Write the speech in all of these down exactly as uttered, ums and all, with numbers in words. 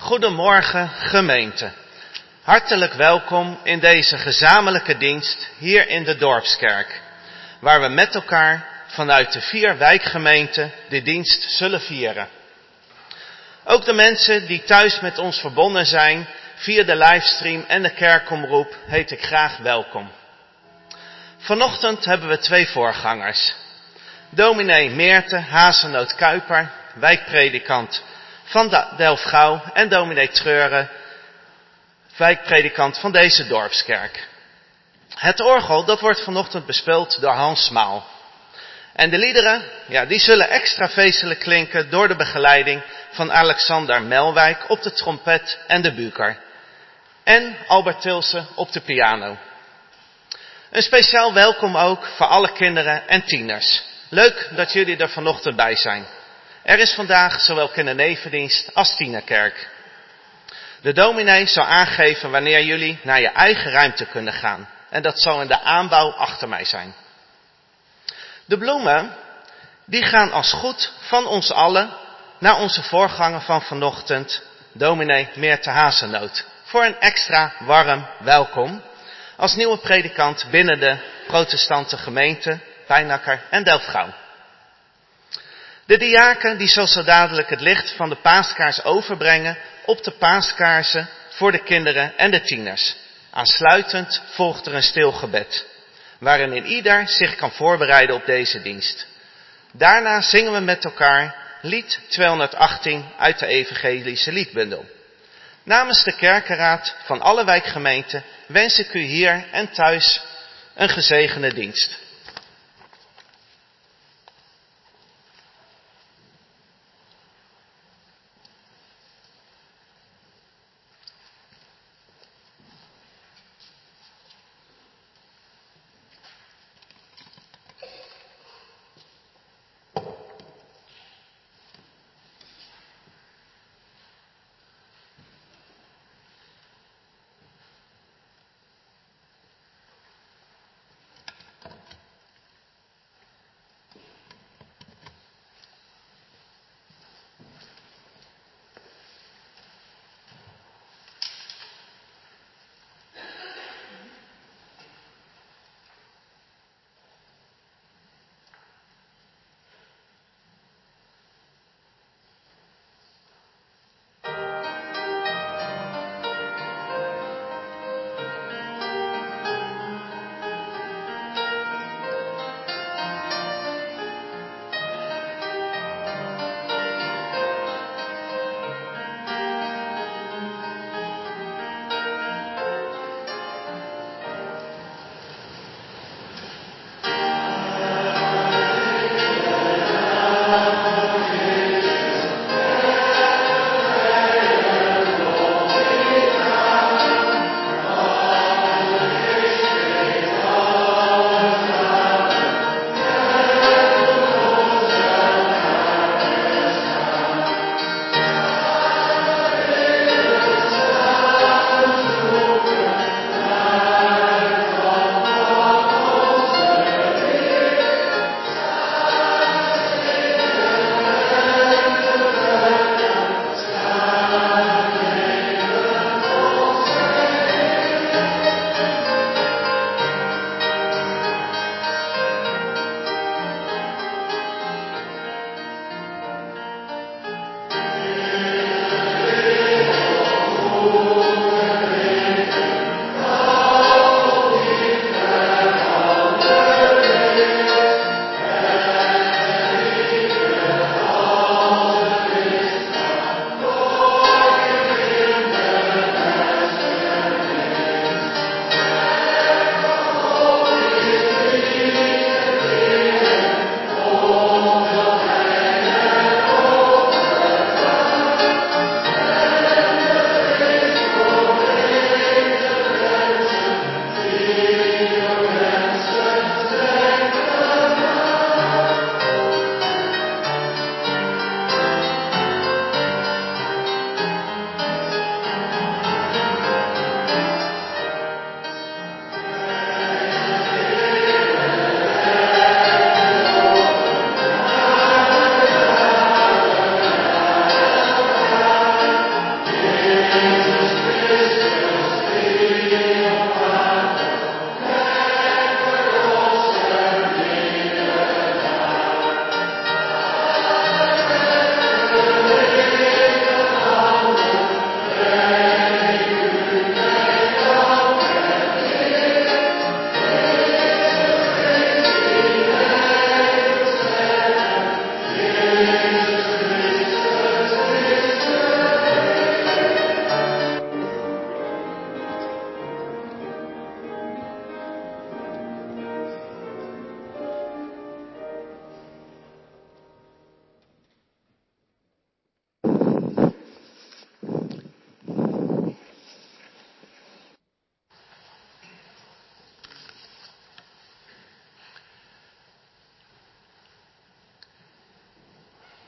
Goedemorgen gemeente. Hartelijk welkom in deze gezamenlijke dienst hier in de Dorpskerk, waar we met elkaar vanuit de vier wijkgemeenten de dienst zullen vieren. Ook de mensen die thuis met ons verbonden zijn via de livestream en de kerkomroep heet ik graag welkom. Vanochtend hebben we twee voorgangers. Dominee Meerte Hazenoot-Kuiper, wijkpredikant van Delfgauw, en dominee Treuren, wijkpredikant van deze dorpskerk. Het orgel dat wordt vanochtend bespeeld door Hans Maal. En de liederen, ja, die zullen extra feestelijk klinken door de begeleiding van Alexander Melwijk op de trompet en de buker. En Albert Tilsen op de piano. Een speciaal welkom ook voor alle kinderen en tieners. Leuk dat jullie er vanochtend bij zijn. Er is vandaag zowel kindernevendienst als tienerkerk. De dominee zal aangeven wanneer jullie naar je eigen ruimte kunnen gaan. En dat zal in de aanbouw achter mij zijn. De bloemen, die gaan als goed van ons allen naar onze voorganger van vanochtend, dominee Meerte Hazenoot. Voor een extra warm welkom als nieuwe predikant binnen de protestante gemeente Pijnacker en Delfgauw. De diaken die zal zo dadelijk het licht van de paaskaars overbrengen op de paaskaarsen voor de kinderen en de tieners. Aansluitend volgt er een stil gebed, waarin ieder zich kan voorbereiden op deze dienst. Daarna zingen we met elkaar lied tweehonderdachttien uit de evangelische liedbundel. Namens de kerkenraad van alle wijkgemeenten wens ik u hier en thuis een gezegende dienst.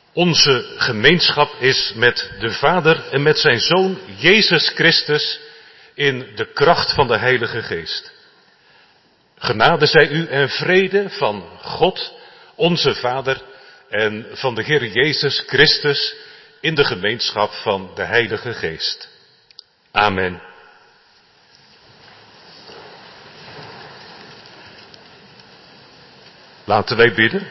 Onze gemeenschap is met de Vader en met zijn Zoon Jezus Christus in de kracht van de Heilige Geest. Genade zij u en vrede van God, onze Vader, en van de Heer Jezus Christus in de gemeenschap van de Heilige Geest. Amen. Laten wij bidden.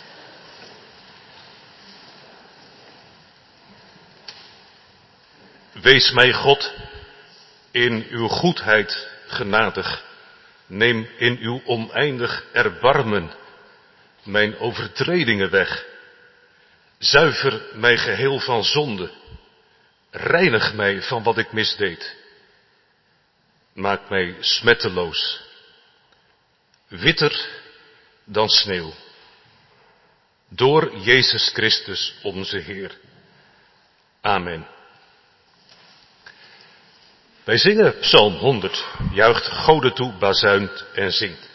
Wees mij God in uw goedheid genadig. Neem in uw oneindig erbarmen mijn overtredingen weg. Zuiver mij geheel van zonde. Reinig mij van wat ik misdeed. Maak mij smetteloos. Witter dan sneeuw. Door Jezus Christus onze Heer. Amen. Wij zingen Psalm honderd. Juicht Gode toe, bazuint en zingt.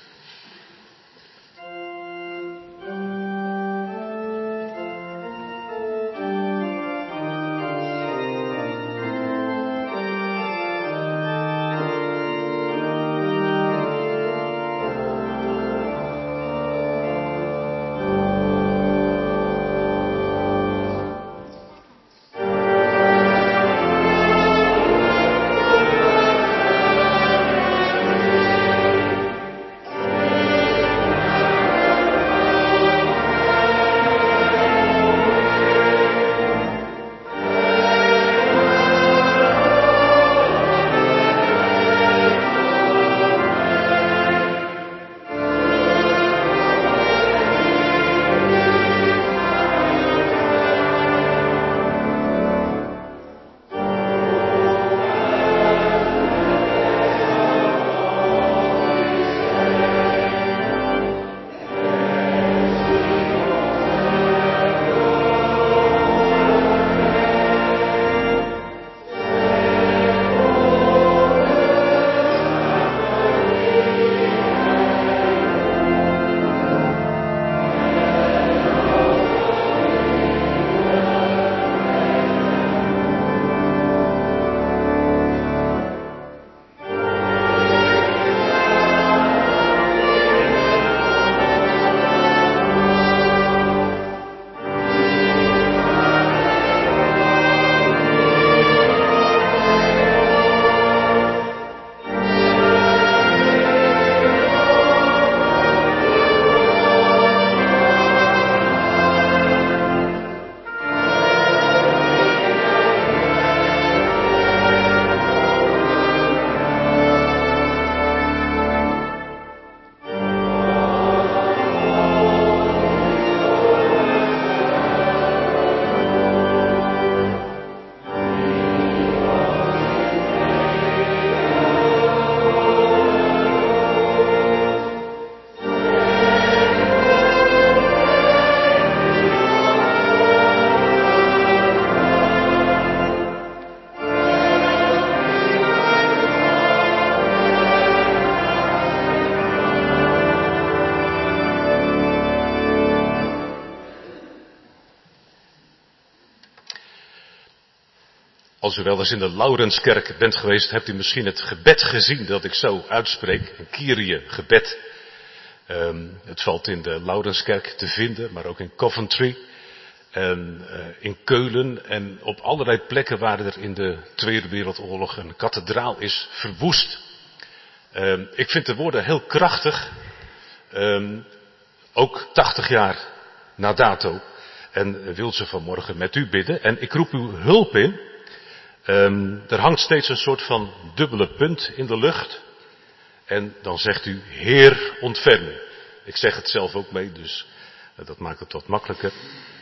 Als u wel eens in de Laurenskerk bent geweest, hebt u misschien het gebed gezien dat ik zo uitspreek. Een Kyrie gebed. Um, het valt in de Laurenskerk te vinden, maar ook in Coventry. En uh, in Keulen en op allerlei plekken waar er in de Tweede Wereldoorlog een kathedraal is verwoest. Um, ik vind de woorden heel krachtig. Um, ook tachtig jaar na dato. En wil ze vanmorgen met u bidden. En ik roep uw hulp in. Um, er hangt steeds een soort van dubbele punt in de lucht. En dan zegt u, Heer, ontferm u. Ik zeg het zelf ook mee, dus uh, dat maakt het wat makkelijker.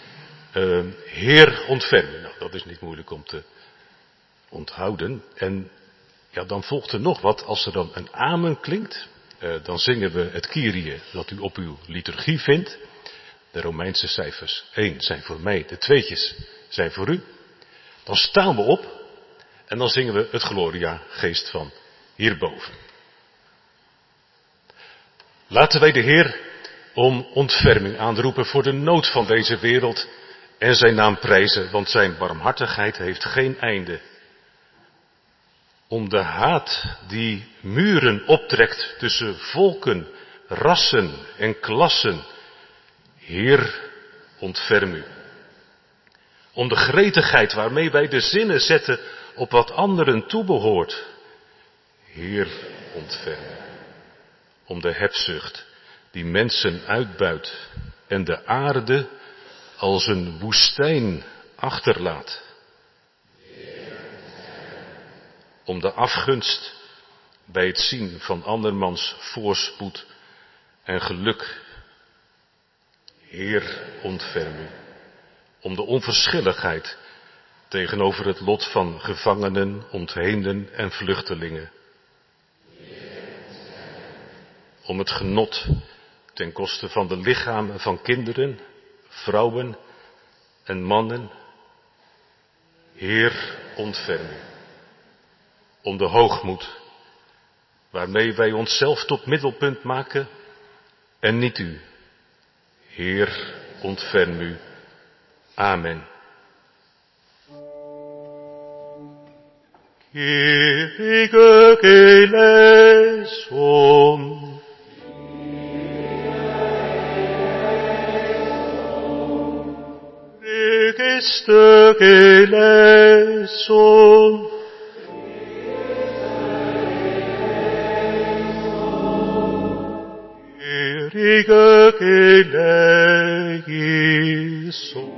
Uh, Heer, ontferm u. Nou, dat is niet moeilijk om te onthouden. En ja, dan volgt er nog wat. Als er dan een amen klinkt, uh, dan zingen we het Kyrie dat u op uw liturgie vindt. De Romeinse cijfers één zijn voor mij, de tweetjes zijn voor u. Dan staan we op en dan zingen we het Gloria, geest van hierboven. Laten wij de Heer om ontferming aanroepen voor de nood van deze wereld en zijn naam prijzen, want zijn barmhartigheid heeft geen einde. Om de haat die muren optrekt tussen volken, rassen en klassen. Heer, ontferm u. Om de gretigheid waarmee wij de zinnen zetten op wat anderen toebehoort. Heer, ontferm u. Om de hebzucht die mensen uitbuit en de aarde als een woestijn achterlaat. Om de afgunst bij het zien van andermans voorspoed en geluk. Heer, ontferm u. Om de onverschilligheid tegenover het lot van gevangenen, ontheemden en vluchtelingen. Om het genot ten koste van de lichamen van kinderen, vrouwen en mannen. Heer, ontferm u. Om de hoogmoed waarmee wij onszelf tot middelpunt maken en niet u. Heer, ontferm u. Amen. Kyrie eleison. Register eleison. Kyrie eleison.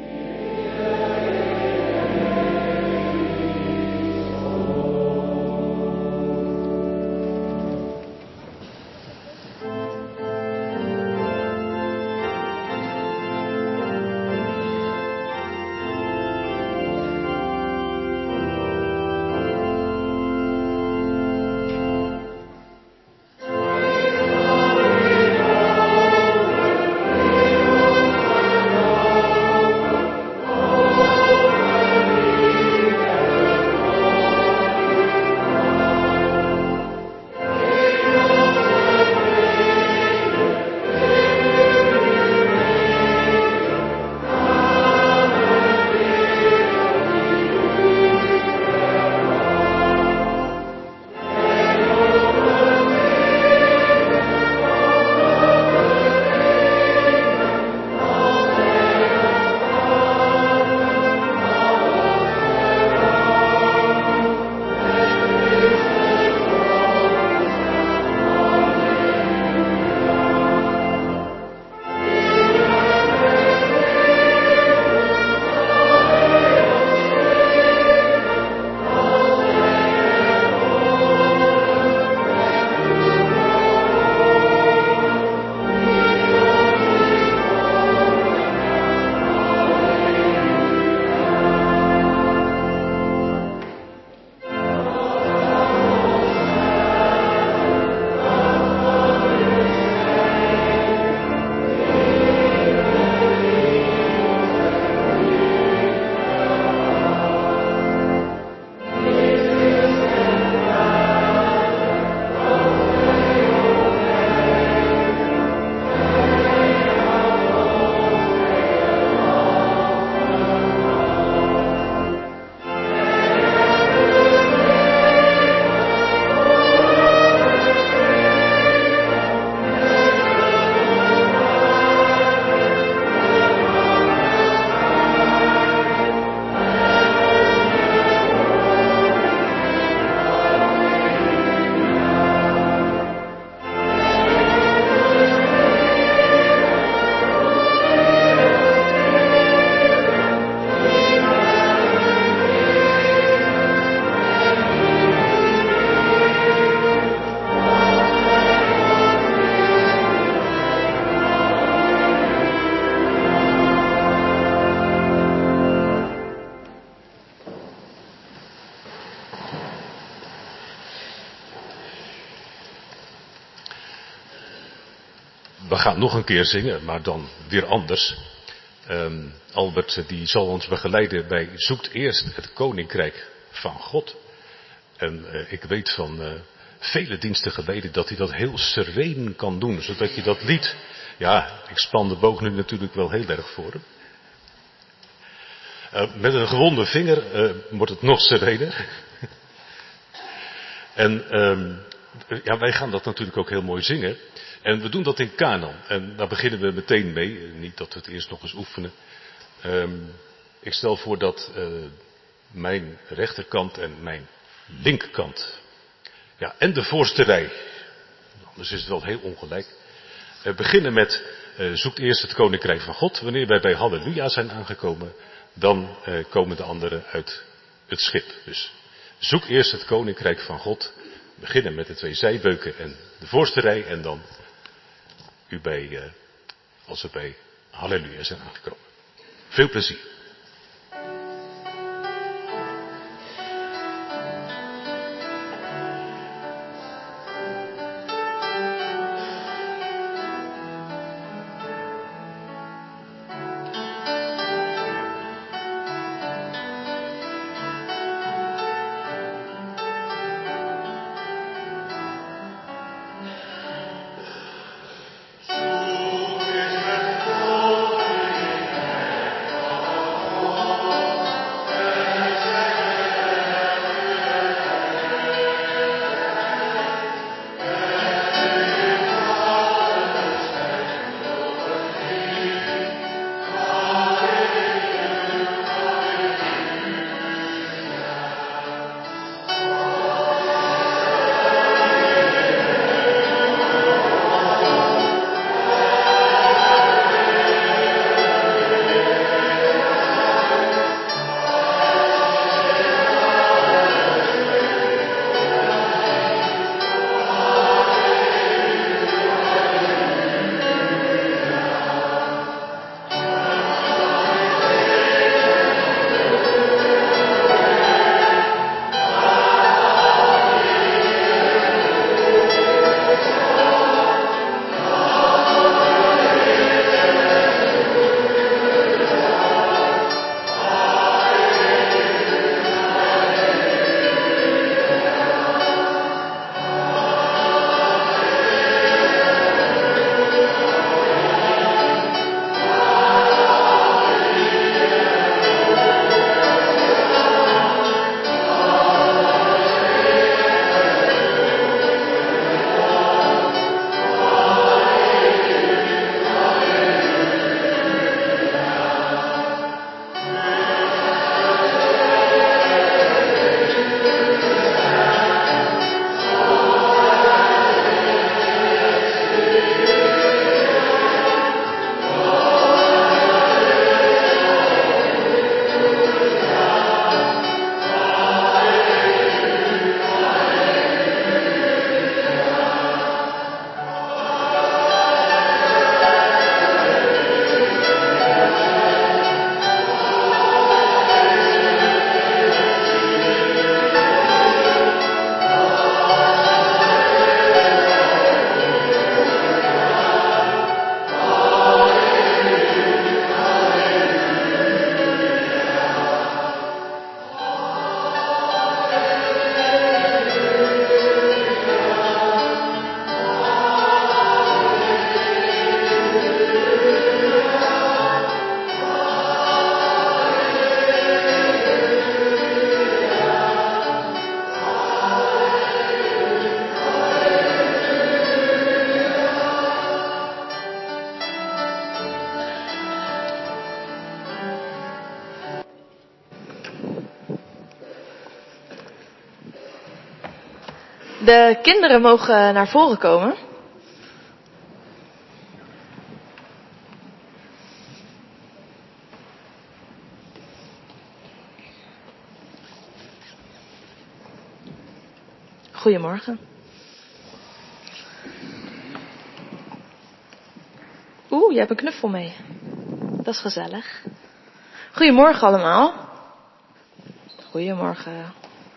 We gaan nog een keer zingen, maar dan weer anders. Um, Albert die zal ons begeleiden bij Zoekt eerst het Koninkrijk van God. En uh, ik weet van uh, vele diensten geleden dat hij dat heel sereen kan doen. Zodat je dat lied, ja, ik span de boog nu natuurlijk wel heel erg voor hem. Uh, met een gewonde vinger uh, wordt het nog serener. En um, ja, wij gaan dat natuurlijk ook heel mooi zingen. En we doen dat in kanon. En daar beginnen we meteen mee. Niet dat we het eerst nog eens oefenen. Um, ik stel voor dat uh, mijn rechterkant en mijn linkerkant. Ja, en de voorste rij. Anders is het wel heel ongelijk. We beginnen met, uh, zoekt eerst het koninkrijk van God. Wanneer wij bij Halleluja zijn aangekomen, dan uh, komen de anderen uit het schip. Dus zoek eerst het koninkrijk van God. Beginnen met de twee zijbeuken en de voorste rij. En dan u bij, uh, als we bij Halleluja zijn aangekomen. Veel plezier. De kinderen mogen naar voren komen. Goedemorgen. Oeh, je hebt een knuffel mee. Dat is gezellig. Goedemorgen allemaal. Goedemorgen.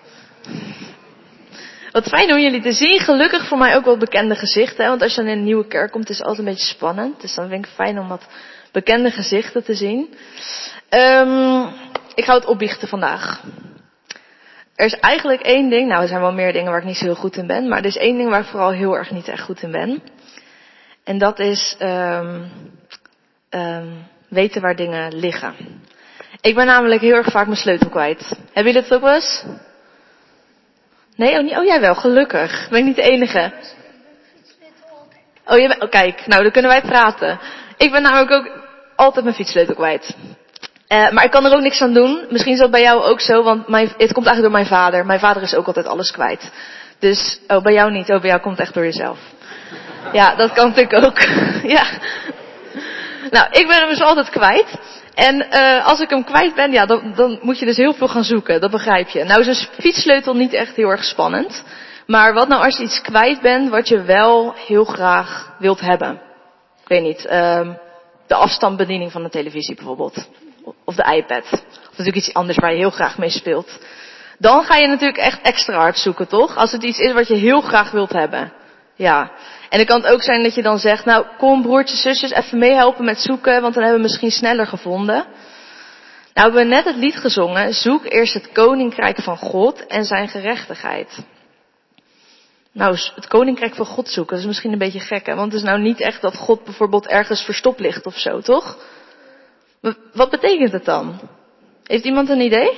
Wat fijn om jullie te zien. Gelukkig voor mij ook wat bekende gezichten. Hè? Want als je dan in een nieuwe kerk komt, is het altijd een beetje spannend. Dus dan vind ik het fijn om wat bekende gezichten te zien. Um, ik ga het opbiechten vandaag. Er is eigenlijk één ding. Nou, er zijn wel meer dingen waar ik niet zo heel goed in ben. Maar er is één ding waar ik vooral heel erg niet echt goed in ben. En dat is um, um, weten waar dingen liggen. Ik ben namelijk heel erg vaak mijn sleutel kwijt. Hebben jullie het ook wel eens? Nee, oh, niet, oh jij wel, gelukkig. Ben ik niet de enige? Oh, je bent, oh kijk, nou dan kunnen wij praten. Ik ben namelijk ook altijd mijn fietssleutel kwijt. Uh, maar ik kan er ook niks aan doen. Misschien is dat bij jou ook zo, want mijn, het komt eigenlijk door mijn vader. Mijn vader is ook altijd alles kwijt. Dus, oh bij jou niet, oh bij jou komt het echt door jezelf. Ja, dat kan natuurlijk ook. Ja. Nou, ik ben hem dus altijd kwijt. En uh, als ik hem kwijt ben, ja, dan, dan moet je dus heel veel gaan zoeken. Dat begrijp je. Nou is een fietssleutel niet echt heel erg spannend. Maar wat nou als je iets kwijt bent wat je wel heel graag wilt hebben? Ik weet niet, uh, de afstandsbediening van de televisie bijvoorbeeld. Of de iPad. Of natuurlijk iets anders waar je heel graag mee speelt. Dan ga je natuurlijk echt extra hard zoeken, toch? Als het iets is wat je heel graag wilt hebben. Ja. En dan kan het ook zijn dat je dan zegt, nou kom broertjes, zusjes even meehelpen met zoeken, want dan hebben we misschien sneller gevonden. Nou, we hebben net het lied gezongen, zoek eerst het koninkrijk van God en zijn gerechtigheid. Nou, het koninkrijk van God zoeken, dat is misschien een beetje gek, hè? Want het is nou niet echt dat God bijvoorbeeld ergens verstopt ligt of zo, toch? Maar wat betekent het dan? Heeft iemand een idee?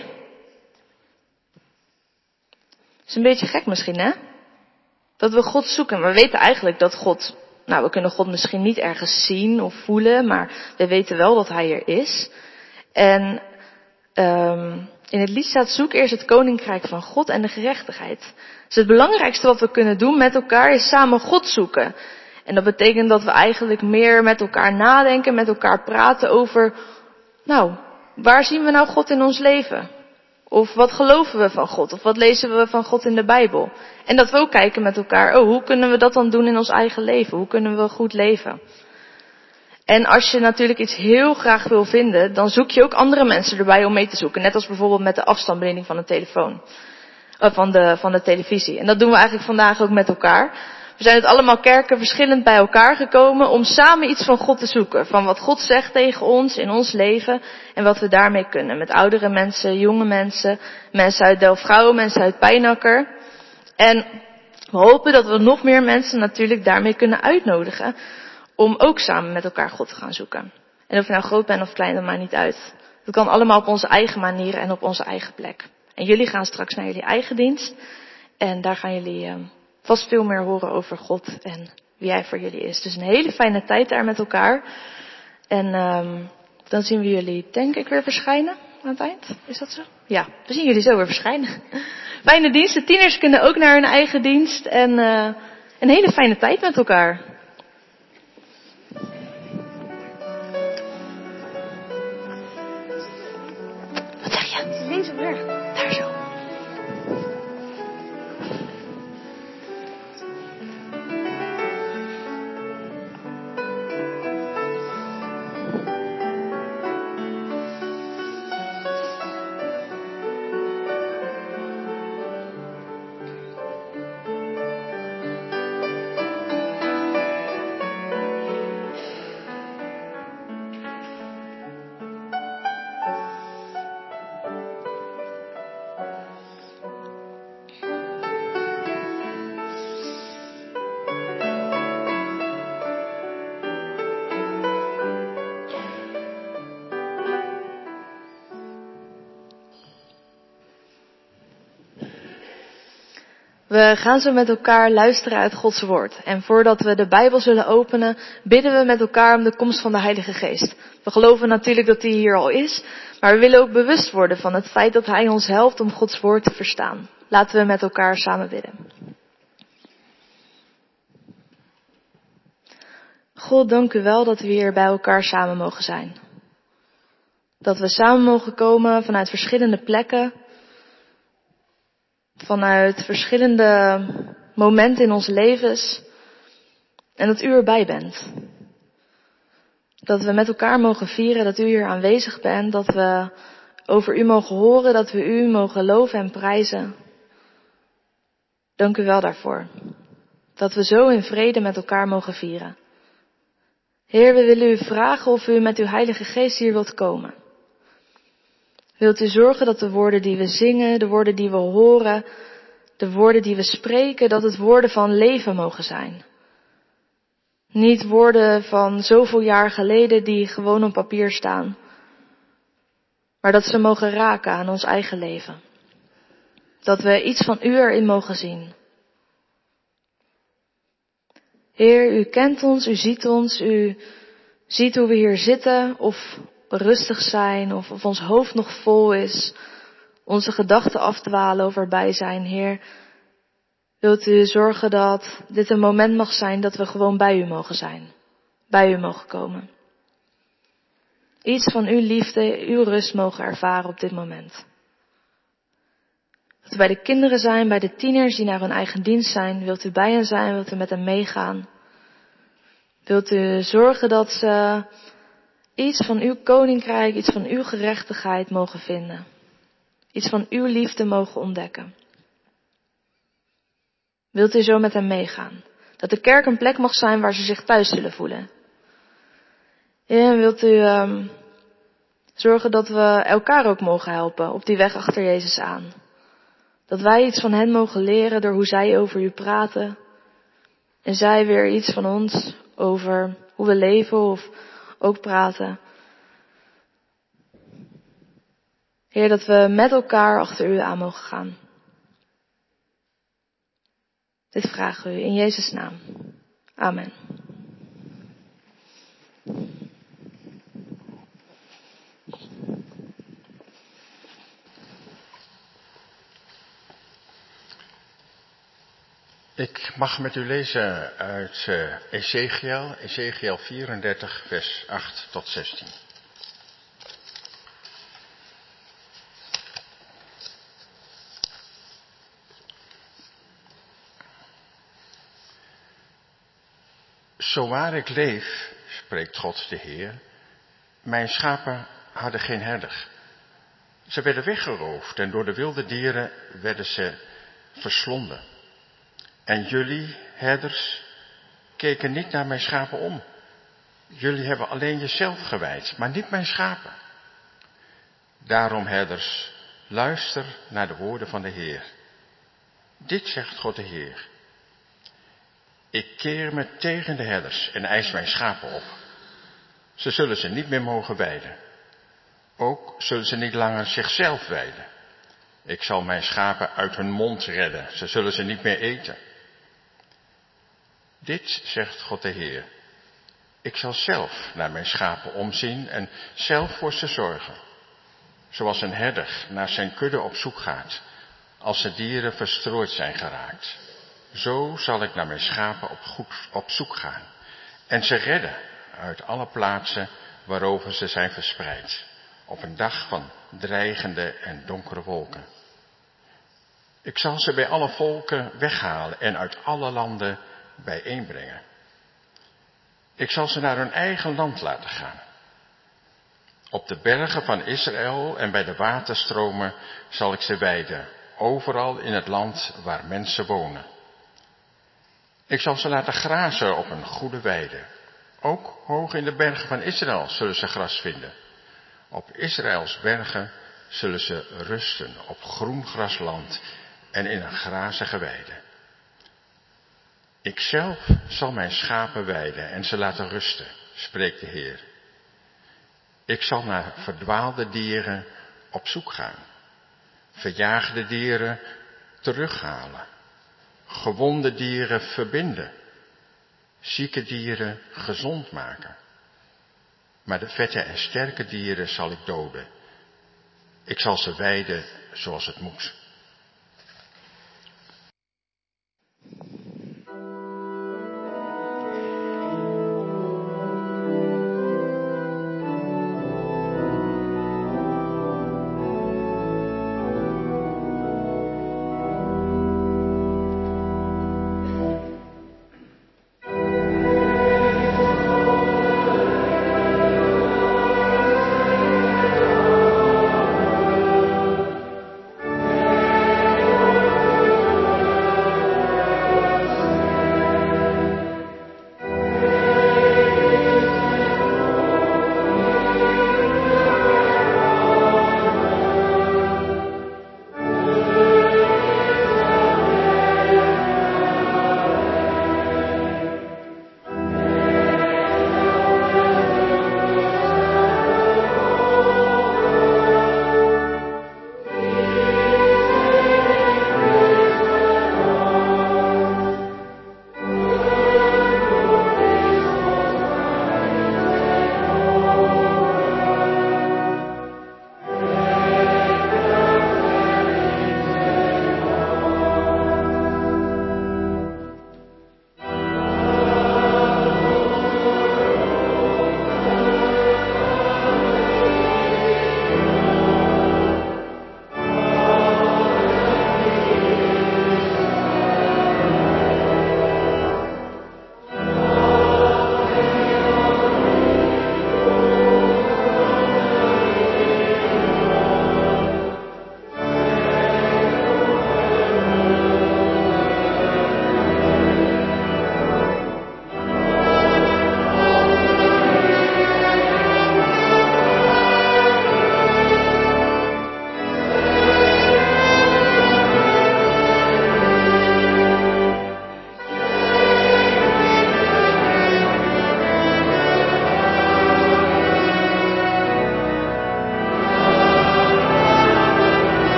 Is een beetje gek misschien, hè? Dat we God zoeken. Maar we weten eigenlijk dat God, nou we kunnen God misschien niet ergens zien of voelen, maar we weten wel dat hij er is. En um, in het lied staat, zoek eerst het koninkrijk van God en de gerechtigheid. Dus het belangrijkste wat we kunnen doen met elkaar is samen God zoeken. En dat betekent dat we eigenlijk meer met elkaar nadenken, met elkaar praten over, nou, waar zien we nou God in ons leven? Of wat geloven we van God? Of wat lezen we van God in de Bijbel? En dat we ook kijken met elkaar, oh, hoe kunnen we dat dan doen in ons eigen leven? Hoe kunnen we goed leven? En als je natuurlijk iets heel graag wil vinden, dan zoek je ook andere mensen erbij om mee te zoeken. Net als bijvoorbeeld met de afstandsbediening van de telefoon. Uh, van de, van de televisie. En dat doen we eigenlijk vandaag ook met elkaar. We zijn uit allemaal kerken verschillend bij elkaar gekomen om samen iets van God te zoeken. Van wat God zegt tegen ons in ons leven en wat we daarmee kunnen. Met oudere mensen, jonge mensen, mensen uit Delfgauw, mensen uit Pijnacker. En we hopen dat we nog meer mensen natuurlijk daarmee kunnen uitnodigen om ook samen met elkaar God te gaan zoeken. En of je nou groot bent of klein, dat maakt niet uit. Dat kan allemaal op onze eigen manier en op onze eigen plek. En jullie gaan straks naar jullie eigen dienst en daar gaan jullie uh, vast veel meer horen over God en wie hij voor jullie is. Dus een hele fijne tijd daar met elkaar. En um, dan zien we jullie denk ik weer verschijnen aan het eind. Is dat zo? Ja, we zien jullie zo weer verschijnen. Fijne dienst. De tieners kunnen ook naar hun eigen dienst. En uh, een hele fijne tijd met elkaar. Wat zeg je? Links of rechts? Daar zo. We gaan zo met elkaar luisteren uit Gods woord. En voordat we de Bijbel zullen openen, bidden we met elkaar om de komst van de Heilige Geest. We geloven natuurlijk dat hij hier al is, maar we willen ook bewust worden van het feit dat hij ons helpt om Gods woord te verstaan. Laten we met elkaar samen bidden. God, dank u wel dat we hier bij elkaar samen mogen zijn. Dat we samen mogen komen vanuit verschillende plekken. Vanuit verschillende momenten in ons levens. En dat u erbij bent. Dat we met elkaar mogen vieren dat u hier aanwezig bent. Dat we over u mogen horen. Dat we u mogen loven en prijzen. Dank u wel daarvoor. Dat we zo in vrede met elkaar mogen vieren. Heer, we willen u vragen of u met uw Heilige Geest hier wilt komen. Wilt u zorgen dat de woorden die we zingen, de woorden die we horen, de woorden die we spreken, dat het woorden van leven mogen zijn. Niet woorden van zoveel jaar geleden die gewoon op papier staan. maar dat ze mogen raken aan ons eigen leven. Dat we iets van u erin mogen zien. Heer, u kent ons, u ziet ons, u ziet hoe we hier zitten, of we rustig zijn, of, of ons hoofd nog vol is, onze gedachten afdwalen of erbij zijn. Heer, wilt u zorgen dat dit een moment mag zijn dat we gewoon bij u mogen zijn, bij u mogen komen. Iets van uw liefde, uw rust mogen ervaren op dit moment. Dat we bij de kinderen zijn, bij de tieners die naar hun eigen dienst zijn. Wilt u bij hen zijn, wilt u met hen meegaan. Wilt u zorgen dat ze iets van uw koninkrijk, iets van uw gerechtigheid mogen vinden. Iets van uw liefde mogen ontdekken. Wilt u zo met hen meegaan. Dat de kerk een plek mag zijn waar ze zich thuis zullen voelen. En wilt u um, zorgen dat we elkaar ook mogen helpen op die weg achter Jezus aan. Dat wij iets van hen mogen leren door hoe zij over u praten. En zij weer iets van ons over hoe we leven of ook praten. Heer, dat we met elkaar achter u aan mogen gaan. Dit vragen we u in Jezus' naam. Amen. Ik mag met u lezen uit uh, Ezechiel, Ezechiel vierendertig, vers acht tot zestien. Zo waar ik leef, spreekt God de Heer, mijn schapen hadden geen herder. Ze werden weggeroofd en door de wilde dieren werden ze verslonden. En jullie, herders, keken niet naar mijn schapen om. Jullie hebben alleen jezelf gewijd, maar niet mijn schapen. Daarom, herders, luister naar de woorden van de Heer. Dit zegt God de Heer. Ik keer me tegen de herders en eis mijn schapen op. Ze zullen ze niet meer mogen weiden. Ook zullen ze niet langer zichzelf weiden. Ik zal mijn schapen uit hun mond redden. Ze zullen ze niet meer eten. Dit zegt God de Heer. Ik zal zelf naar mijn schapen omzien en zelf voor ze zorgen. Zoals een herder naar zijn kudde op zoek gaat, als de dieren verstrooid zijn geraakt. Zo zal ik naar mijn schapen op, goed, op zoek gaan en ze redden uit alle plaatsen waarover ze zijn verspreid. Op een dag van dreigende en donkere wolken. Ik zal ze bij alle volken weghalen en uit alle landen bijeenbrengen. Ik zal ze naar hun eigen land laten gaan. Op de bergen van Israël en bij de waterstromen zal ik ze weiden, overal in het land waar mensen wonen. Ik zal ze laten grazen op een goede weide. Ook hoog in de bergen van Israël zullen ze gras vinden. Op Israëls bergen zullen ze rusten op groen grasland en in een grazige weide. Ikzelf zal mijn schapen weiden en ze laten rusten, spreekt de Heer. Ik zal naar verdwaalde dieren op zoek gaan, verjaagde dieren terughalen, gewonde dieren verbinden, zieke dieren gezond maken. Maar de vette en sterke dieren zal ik doden. Ik zal ze weiden zoals het moet.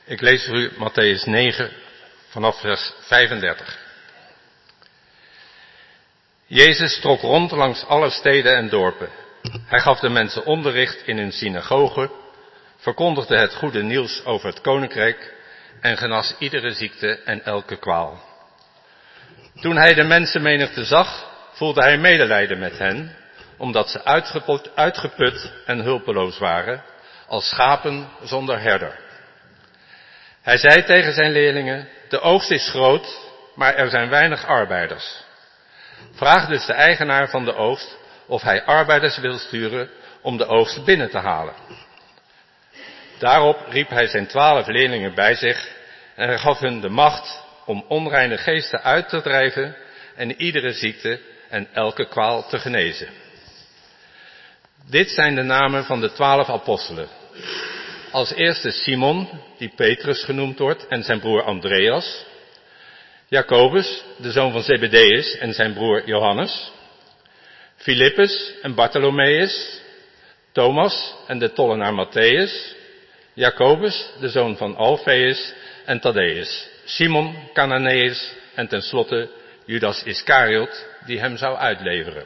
Ik lees voor u Mattheüs negen vanaf vers vijfendertig. Jezus trok rond langs alle steden en dorpen. Hij gaf de mensen onderricht in hun synagogen, verkondigde het goede nieuws over het koninkrijk en genas iedere ziekte en elke kwaal. Toen hij de mensenmenigte zag, voelde hij medelijden met hen, omdat ze uitgeput, uitgeput en hulpeloos waren, als schapen zonder herder. Hij zei tegen zijn leerlingen: de oogst is groot, maar er zijn weinig arbeiders. Vraag dus de eigenaar van de oogst of hij arbeiders wil sturen om de oogst binnen te halen. Daarop riep hij zijn twaalf leerlingen bij zich en hij gaf hun de macht om onreine geesten uit te drijven en iedere ziekte en elke kwaal te genezen. Dit zijn de namen van de twaalf apostelen. Als eerste Simon, die Petrus genoemd wordt, en zijn broer Andreas. Jacobus, de zoon van Zebedeus, en zijn broer Johannes. Filippus en Bartholomeus. Thomas en de tollenaar Matthäus. Jacobus, de zoon van Alfeus en Thaddeus. Simon Cananeus en tenslotte Judas Iscariot, die hem zou uitleveren.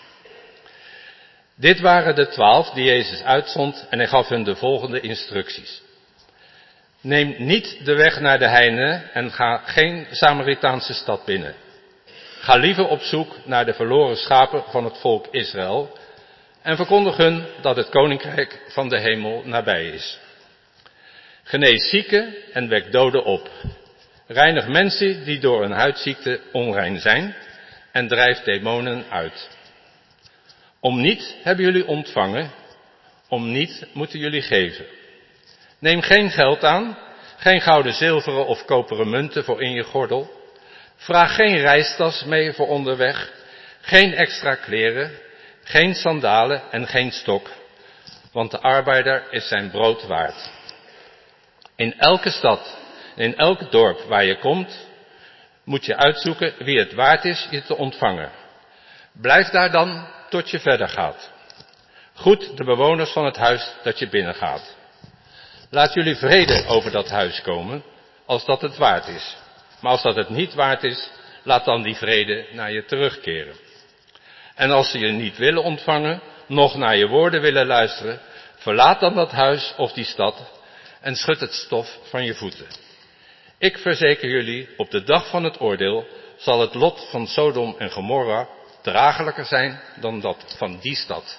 Dit waren de twaalf die Jezus uitzond en hij gaf hun de volgende instructies. Neem niet de weg naar de heidenen en ga geen Samaritaanse stad binnen. Ga liever op zoek naar de verloren schapen van het volk Israël en verkondig hun dat het koninkrijk van de hemel nabij is. Genees zieken en wek doden op. Reinig mensen die door een huidziekte onrein zijn en drijf demonen uit. Om niet hebben jullie ontvangen, om niet moeten jullie geven. Neem geen geld aan, geen gouden, zilveren of koperen munten voor in je gordel. Vraag geen reistas mee voor onderweg, geen extra kleren, geen sandalen en geen stok, want de arbeider is zijn brood waard. In elke stad, in elk dorp waar je komt, moet je uitzoeken wie het waard is je te ontvangen. Blijf daar dan tot je verder gaat. Groet de bewoners van het huis dat je binnengaat. Laat jullie vrede over dat huis komen, als dat het waard is. Maar als dat het niet waard is, laat dan die vrede naar je terugkeren. En als ze je niet willen ontvangen, noch naar je woorden willen luisteren, verlaat dan dat huis of die stad en schud het stof van je voeten. Ik verzeker jullie, op de dag van het oordeel zal het lot van Sodom en Gomorra dragelijker zijn dan dat van die stad.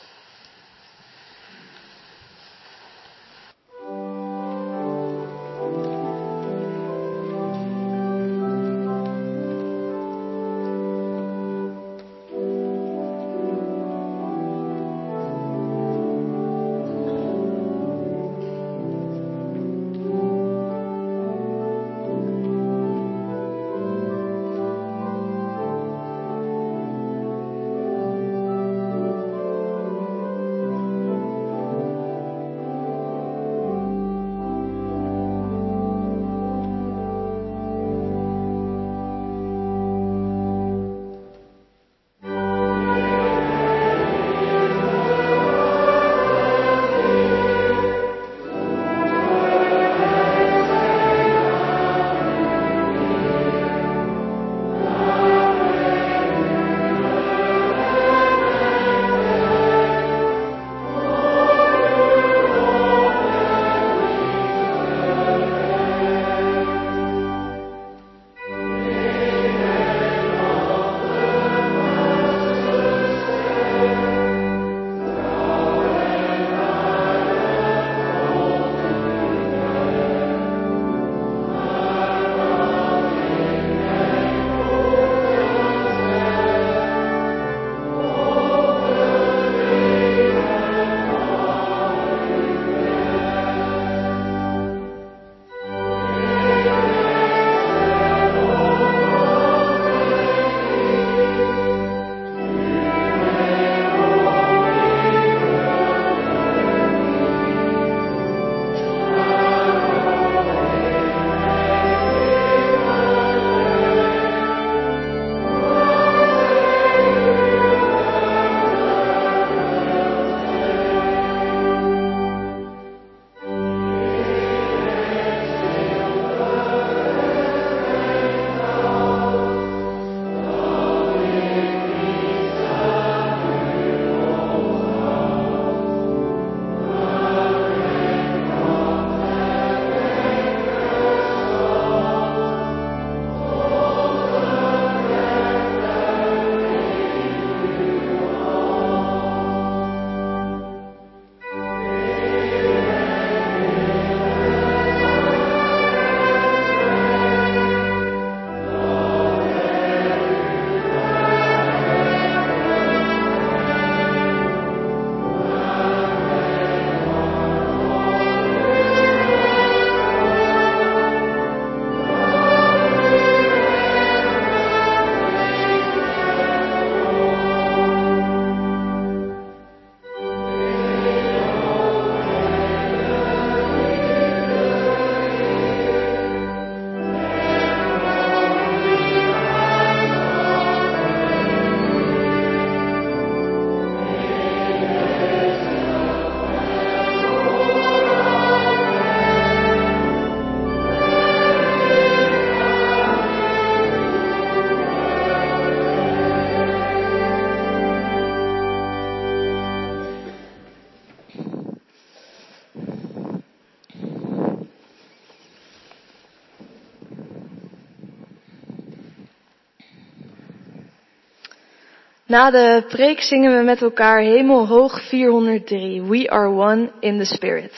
Na de preek zingen we met elkaar Hemelhoog vierhonderddrie. We are one in the Spirit.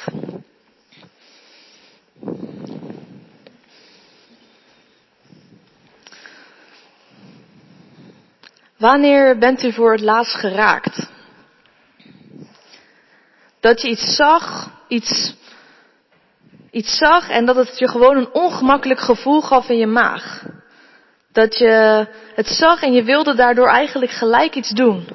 Wanneer bent u voor het laatst geraakt? Dat je iets zag, iets, iets zag en dat het je gewoon een ongemakkelijk gevoel gaf in je maag. Dat je het zag en je wilde daardoor eigenlijk gelijk iets doen.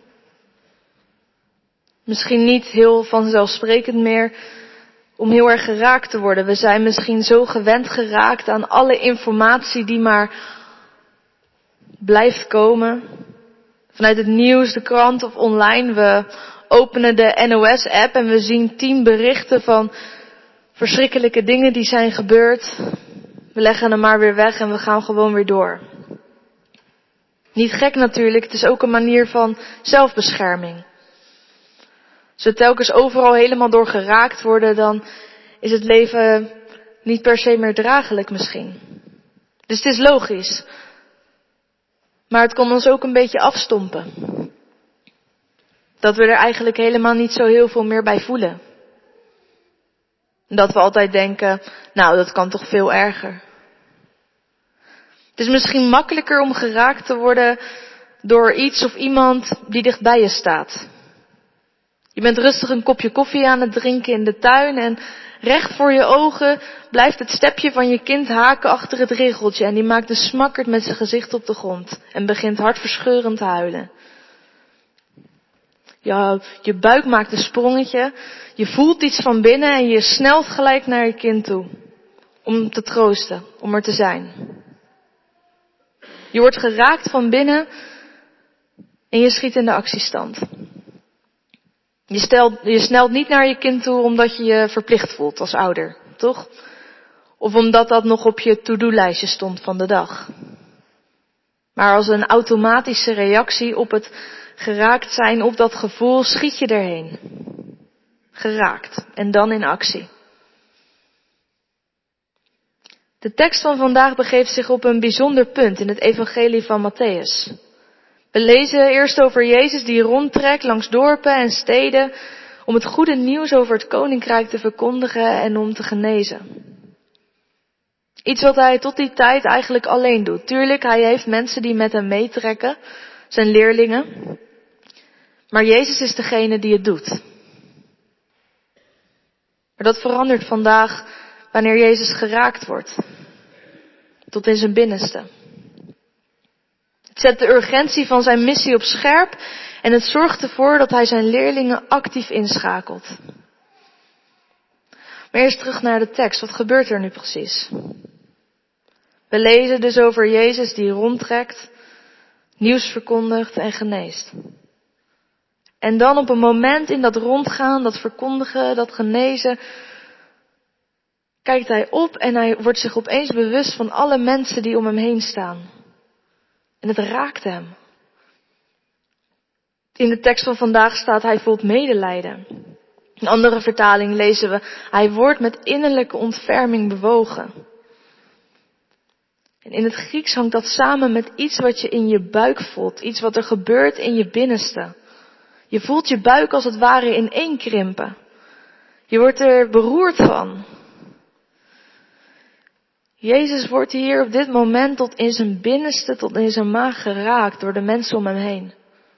Misschien niet heel vanzelfsprekend meer om heel erg geraakt te worden. We zijn misschien zo gewend geraakt aan alle informatie die maar blijft komen. Vanuit het nieuws, de krant of online. We openen de N O S-app en we zien tien berichten van verschrikkelijke dingen die zijn gebeurd. We leggen hem maar weer weg en we gaan gewoon weer door. Niet gek natuurlijk, het is ook een manier van zelfbescherming. Als we telkens overal helemaal door geraakt worden, dan is het leven niet per se meer draaglijk misschien. Dus het is logisch. Maar het kon ons ook een beetje afstompen. Dat we er eigenlijk helemaal niet zo heel veel meer bij voelen. Dat we altijd denken, nou dat kan toch veel erger. Het is misschien makkelijker om geraakt te worden door iets of iemand die dicht bij je staat. Je bent rustig een kopje koffie aan het drinken in de tuin en recht voor je ogen blijft het stepje van je kind haken achter het riggeltje en die maakt een smakkerd met zijn gezicht op de grond en begint hartverscheurend te huilen. Ja, je buik maakt een sprongetje, je voelt iets van binnen en je snelt gelijk naar je kind toe. Om te troosten, om er te zijn. Je wordt geraakt van binnen en je schiet in de actiestand. Je, stelt, je snelt niet naar je kind toe omdat je je verplicht voelt als ouder, toch? Of omdat dat nog op je to-do-lijstje stond van de dag. Maar als een automatische reactie op het geraakt zijn, op dat gevoel, schiet je erheen. Geraakt en dan in actie. De tekst van vandaag begeeft zich op een bijzonder punt in het evangelie van Mattheüs. We lezen eerst over Jezus die rondtrekt langs dorpen en steden om het goede nieuws over het koninkrijk te verkondigen en om te genezen. Iets wat hij tot die tijd eigenlijk alleen doet. Tuurlijk, hij heeft mensen die met hem meetrekken, zijn leerlingen. Maar Jezus is degene die het doet. Maar dat verandert vandaag wanneer Jezus geraakt wordt. Tot in zijn binnenste. Het zet de urgentie van zijn missie op scherp en het zorgt ervoor dat hij zijn leerlingen actief inschakelt. Maar eerst terug naar de tekst. Wat gebeurt er nu precies? We lezen dus over Jezus die rondtrekt, nieuws verkondigt en geneest. En dan op een moment in dat rondgaan, dat verkondigen, dat genezen, kijkt hij op en hij wordt zich opeens bewust van alle mensen die om hem heen staan. En het raakt hem. In de tekst van vandaag staat, hij voelt medelijden. In een andere vertaling lezen we, hij wordt met innerlijke ontferming bewogen. En in het Grieks hangt dat samen met iets wat je in je buik voelt. Iets wat er gebeurt in je binnenste. Je voelt je buik als het ware ineenkrimpen. Je wordt er beroerd van. Jezus wordt hier op dit moment tot in zijn binnenste, tot in zijn maag geraakt door de mensen om hem heen.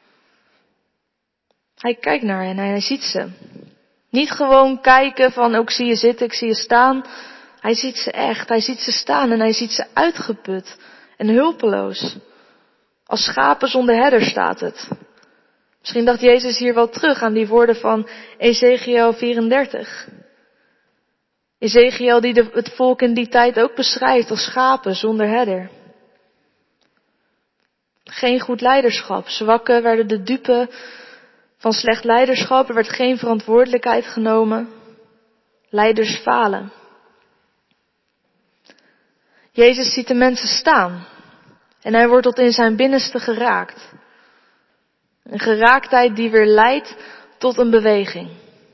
Hij kijkt naar hen en hij ziet ze. Niet gewoon kijken van, ook zie je zitten, ik zie je staan. Hij ziet ze echt, hij ziet ze staan en hij ziet ze uitgeput en hulpeloos. Als schapen zonder herder staat het. Misschien dacht Jezus hier wel terug aan die woorden van Ezechiël vierendertig. Ezechiël die de, het volk in die tijd ook beschrijft als schapen zonder herder. Geen goed leiderschap. Zwakken werden de dupe van slecht leiderschap. Er werd geen verantwoordelijkheid genomen. Leiders falen. Jezus ziet de mensen staan. En hij wordt tot in zijn binnenste geraakt. Een geraaktheid die weer leidt tot een beweging.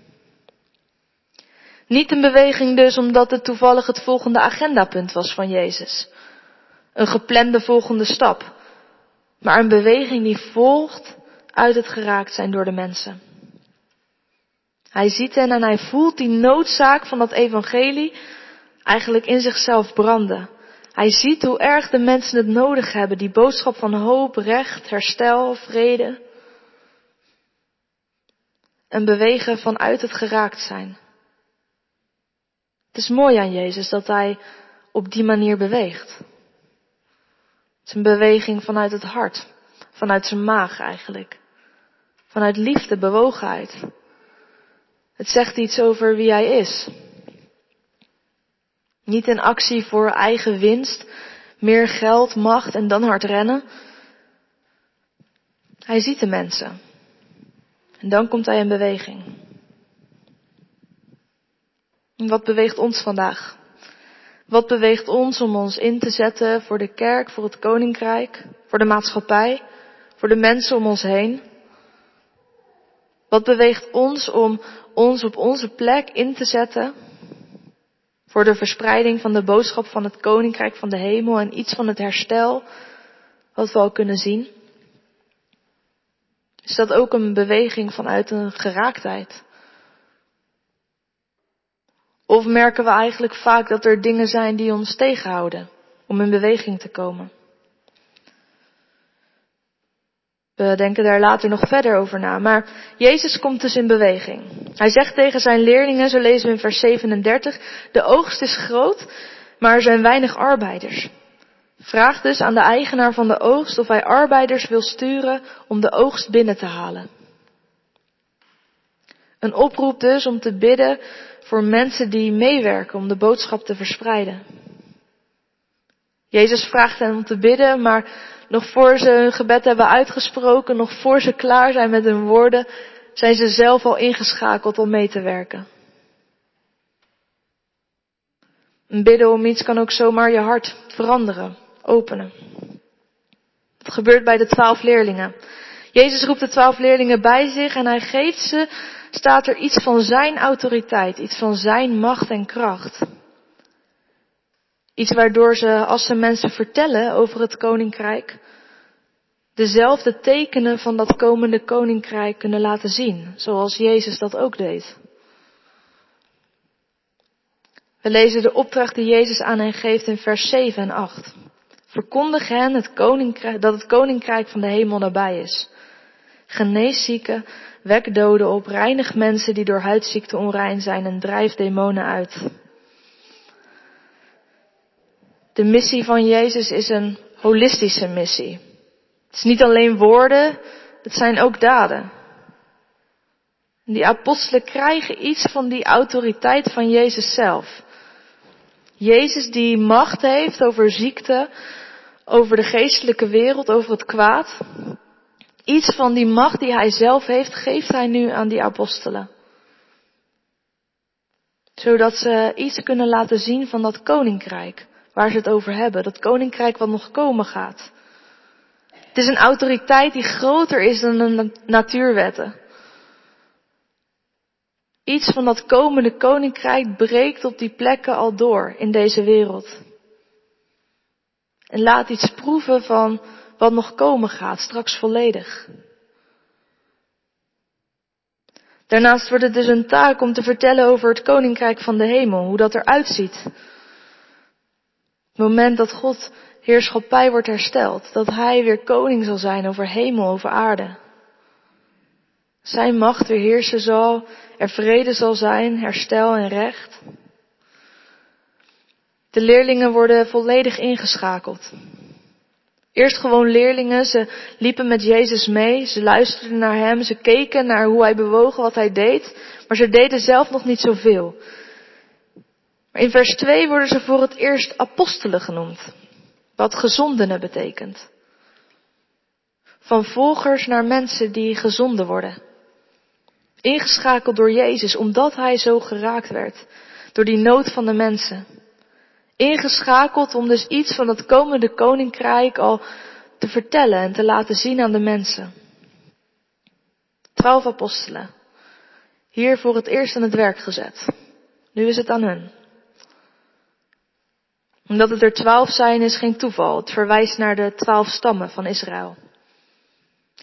Niet een beweging dus omdat het toevallig het volgende agendapunt was van Jezus. Een geplande volgende stap. maar een beweging die volgt uit het geraakt zijn door de mensen. Hij ziet hen en hij voelt die noodzaak van dat evangelie eigenlijk in zichzelf branden. Hij ziet hoe erg de mensen het nodig hebben, die boodschap van hoop, recht, herstel, vrede. En bewegen vanuit het geraakt zijn. Het is mooi aan Jezus dat hij op die manier beweegt. Het is een beweging vanuit het hart, vanuit zijn maag eigenlijk. Vanuit liefde, bewogenheid. Het zegt iets over wie hij is. Niet in actie voor eigen winst, meer geld, macht en dan hard rennen. Hij ziet de mensen. En dan komt hij in beweging. En wat beweegt ons vandaag? Wat beweegt ons om ons in te zetten voor de kerk, voor het koninkrijk, voor de maatschappij, voor de mensen om ons heen? Wat beweegt ons om ons op onze plek in te zetten voor de verspreiding van de boodschap van het koninkrijk van de hemel en iets van het herstel wat we al kunnen zien? Is dat ook een beweging vanuit een geraaktheid? Of merken we eigenlijk vaak dat er dingen zijn die ons tegenhouden om in beweging te komen? We denken daar later nog verder over na. Maar Jezus komt dus in beweging. Hij zegt tegen zijn leerlingen, zo lezen we in vers zevenendertig, de oogst is groot, maar er zijn weinig arbeiders. Vraag dus aan de eigenaar van de oogst of hij arbeiders wil sturen om de oogst binnen te halen. Een oproep dus om te bidden voor mensen die meewerken om de boodschap te verspreiden. Jezus vraagt hen om te bidden, maar nog voor ze hun gebed hebben uitgesproken, nog voor ze klaar zijn met hun woorden, zijn ze zelf al ingeschakeld om mee te werken. Een bidden om iets kan ook zomaar je hart veranderen, openen. Dat gebeurt bij de twaalf leerlingen. Jezus roept de twaalf leerlingen bij zich en hij geeft ze, staat er iets van zijn autoriteit, iets van zijn macht en kracht. Iets waardoor ze, als ze mensen vertellen over het koninkrijk, dezelfde tekenen van dat komende koninkrijk kunnen laten zien, zoals Jezus dat ook deed. We lezen de opdracht die Jezus aan hen geeft in vers zeven en acht. Verkondig hen het koninkrijk, dat het koninkrijk van de hemel nabij is. Genees zieken, wek doden op, reinig mensen die door huidziekte onrein zijn en drijf demonen uit. De missie van Jezus is een holistische missie. Het is niet alleen woorden, het zijn ook daden. Die apostelen krijgen iets van die autoriteit van Jezus zelf. Jezus die macht heeft over ziekte, over de geestelijke wereld, over het kwaad. Iets van die macht die hij zelf heeft, geeft hij nu aan die apostelen. Zodat ze iets kunnen laten zien van dat koninkrijk waar ze het over hebben. Dat koninkrijk wat nog komen gaat. Het is een autoriteit die groter is dan de natuurwetten. Iets van dat komende koninkrijk breekt op die plekken al door in deze wereld. En laat iets proeven van wat nog komen gaat, straks volledig. Daarnaast wordt het dus een taak om te vertellen over het koninkrijk van de hemel, hoe dat eruit ziet. Het moment dat God heerschappij wordt hersteld, dat hij weer koning zal zijn over hemel, over aarde. Zijn macht weer heersen zal, er vrede zal zijn, herstel en recht. De leerlingen worden volledig ingeschakeld. Eerst gewoon leerlingen, ze liepen met Jezus mee, ze luisterden naar hem, ze keken naar hoe hij bewoog, wat hij deed, maar ze deden zelf nog niet zoveel. Maar in vers twee worden ze voor het eerst apostelen genoemd, wat gezondenen betekent. Van volgers naar mensen die gezonden worden. Ingeschakeld door Jezus, omdat hij zo geraakt werd, door die nood van de mensen. Ingeschakeld om dus iets van het komende koninkrijk al te vertellen en te laten zien aan de mensen. Twaalf apostelen. Hier voor het eerst aan het werk gezet. Nu is het aan hun. Omdat het er twaalf zijn is geen toeval. Het verwijst naar de twaalf stammen van Israël.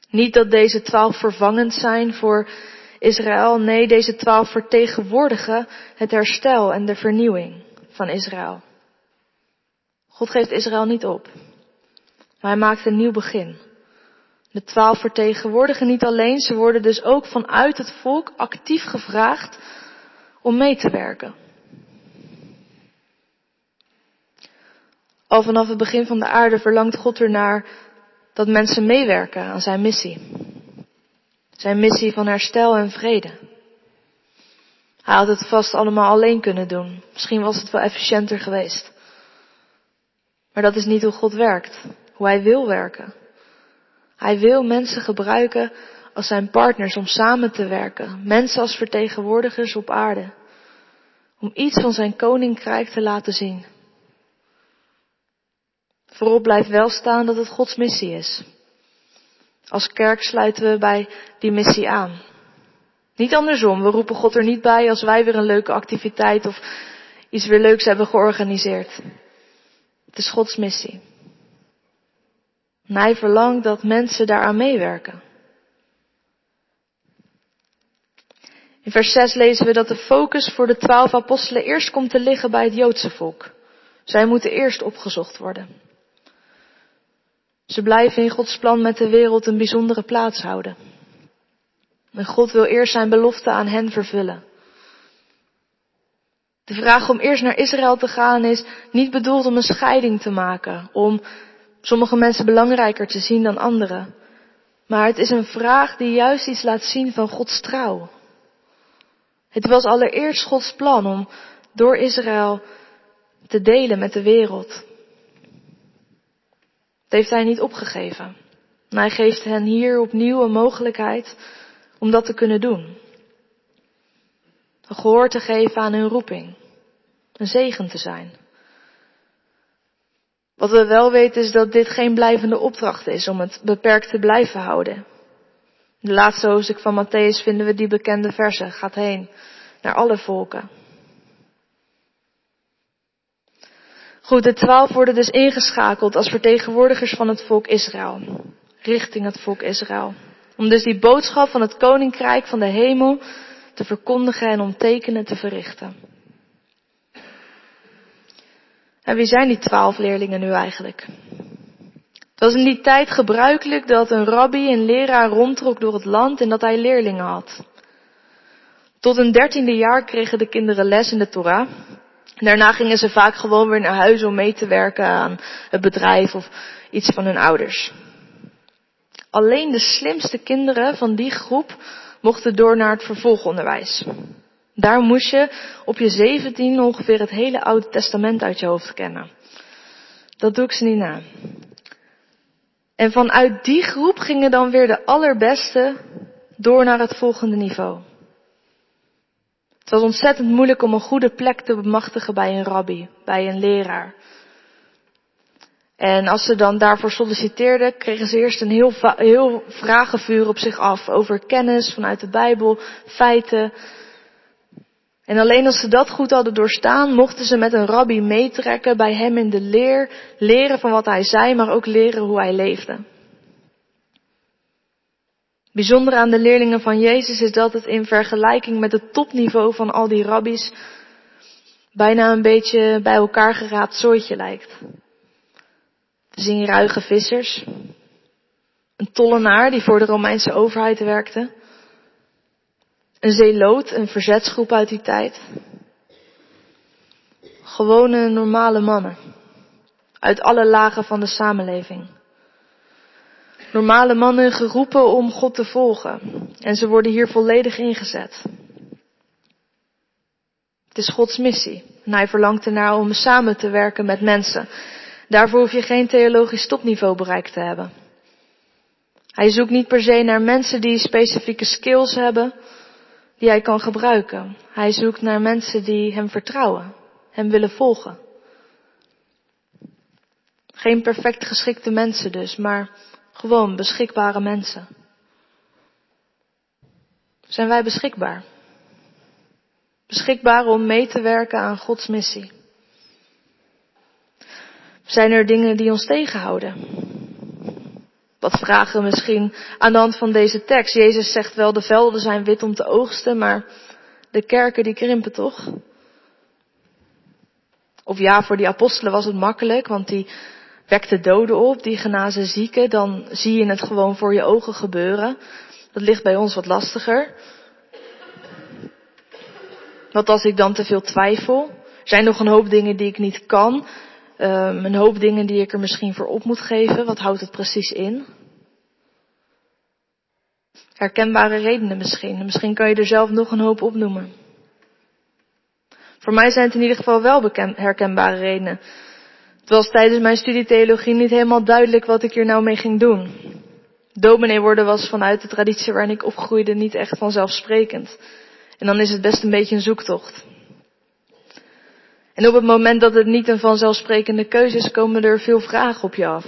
Niet dat deze twaalf vervangend zijn voor Israël. Nee, deze twaalf vertegenwoordigen het herstel en de vernieuwing van Israël. God geeft Israël niet op. Maar hij maakt een nieuw begin. De twaalf vertegenwoordigen niet alleen, ze worden dus ook vanuit het volk actief gevraagd om mee te werken. Al vanaf het begin van de aarde verlangt God ernaar dat mensen meewerken aan zijn missie. Zijn missie van herstel en vrede. Hij had het vast allemaal alleen kunnen doen. Misschien was het wel efficiënter geweest. Maar dat is niet hoe God werkt. Hoe hij wil werken. Hij wil mensen gebruiken als zijn partners om samen te werken. Mensen als vertegenwoordigers op aarde. Om iets van zijn koninkrijk te laten zien. Voorop blijft wel staan dat het Gods missie is. Als kerk sluiten we bij die missie aan. Niet andersom, we roepen God er niet bij als wij weer een leuke activiteit of iets weer leuks hebben georganiseerd. Het is Gods missie. En hij verlangt dat mensen daaraan meewerken. In vers zes lezen we dat de focus voor de twaalf apostelen eerst komt te liggen bij het Joodse volk. Zij moeten eerst opgezocht worden. Ze blijven in Gods plan met de wereld een bijzondere plaats houden. En God wil eerst zijn belofte aan hen vervullen. De vraag om eerst naar Israël te gaan is niet bedoeld om een scheiding te maken, om sommige mensen belangrijker te zien dan anderen. Maar het is een vraag die juist iets laat zien van Gods trouw. Het was allereerst Gods plan om door Israël te delen met de wereld. Dat heeft hij niet opgegeven. En hij geeft hen hier opnieuw een mogelijkheid om dat te kunnen doen. Een gehoor te geven aan hun roeping. Een zegen te zijn. Wat we wel weten is dat dit geen blijvende opdracht is om het beperkt te blijven houden. In de laatste hoofdstuk van Mattheüs vinden we die bekende verse. Gaat heen naar alle volken. Goed, de twaalf worden dus ingeschakeld als vertegenwoordigers van het volk Israël. Richting het volk Israël. Om dus die boodschap van het koninkrijk van de hemel te verkondigen en om tekenen te verrichten. En wie zijn die twaalf leerlingen nu eigenlijk? Het was in die tijd gebruikelijk dat een rabbi, een leraar, rondtrok door het land en dat hij leerlingen had. Tot hun dertiende jaar kregen de kinderen les in de Torah. Daarna gingen ze vaak gewoon weer naar huis om mee te werken aan het bedrijf of iets van hun ouders. Alleen de slimste kinderen van die groep mochten door naar het vervolgonderwijs. Daar moest je op je zeventien ongeveer het hele Oude Testament uit je hoofd kennen. Dat doe ik ze niet na. En vanuit die groep gingen dan weer de allerbeste door naar het volgende niveau. Het was ontzettend moeilijk om een goede plek te bemachtigen bij een rabbi, bij een leraar. En als ze dan daarvoor solliciteerden, kregen ze eerst een heel, va- heel vragenvuur op zich af over kennis vanuit de Bijbel, feiten. En alleen als ze dat goed hadden doorstaan, mochten ze met een rabbi meetrekken bij hem in de leer, leren van wat hij zei, maar ook leren hoe hij leefde. Bijzonder aan de leerlingen van Jezus is dat het in vergelijking met het topniveau van al die rabbies bijna een beetje bij elkaar geraapt zooitje lijkt. We zien ruige vissers, een tollenaar die voor de Romeinse overheid werkte, een zeeloot, een verzetsgroep uit die tijd. Gewone normale mannen, uit alle lagen van de samenleving. Normale mannen geroepen om God te volgen. En ze worden hier volledig ingezet. Het is Gods missie. En hij verlangt ernaar om samen te werken met mensen. Daarvoor hoef je geen theologisch topniveau bereikt te hebben. Hij zoekt niet per se naar mensen die specifieke skills hebben die hij kan gebruiken. Hij zoekt naar mensen die hem vertrouwen, hem willen volgen. Geen perfect geschikte mensen dus, maar gewoon beschikbare mensen. Zijn wij beschikbaar? Beschikbaar om mee te werken aan Gods missie? Zijn er dingen die ons tegenhouden? Wat vragen we misschien aan de hand van deze tekst? Jezus zegt wel, de velden zijn wit om te oogsten, maar de kerken die krimpen toch? Of ja, voor die apostelen was het makkelijk, want die wekten doden op, die genazen zieken. Dan zie je het gewoon voor je ogen gebeuren. Dat ligt bij ons wat lastiger. Wat als ik dan te veel twijfel? Er zijn nog een hoop dingen die ik niet kan. Um, een hoop dingen die ik er misschien voor op moet geven. Wat houdt het precies in? Herkenbare redenen misschien. Misschien kan je er zelf nog een hoop opnoemen. Voor mij zijn het in ieder geval wel bekend, herkenbare redenen. Het was tijdens mijn studie theologie niet helemaal duidelijk wat ik hier nou mee ging doen. Dominee worden was vanuit de traditie waarin ik opgroeide niet echt vanzelfsprekend. En dan is het best een beetje een zoektocht. En op het moment dat het niet een vanzelfsprekende keuze is, komen er veel vragen op je af.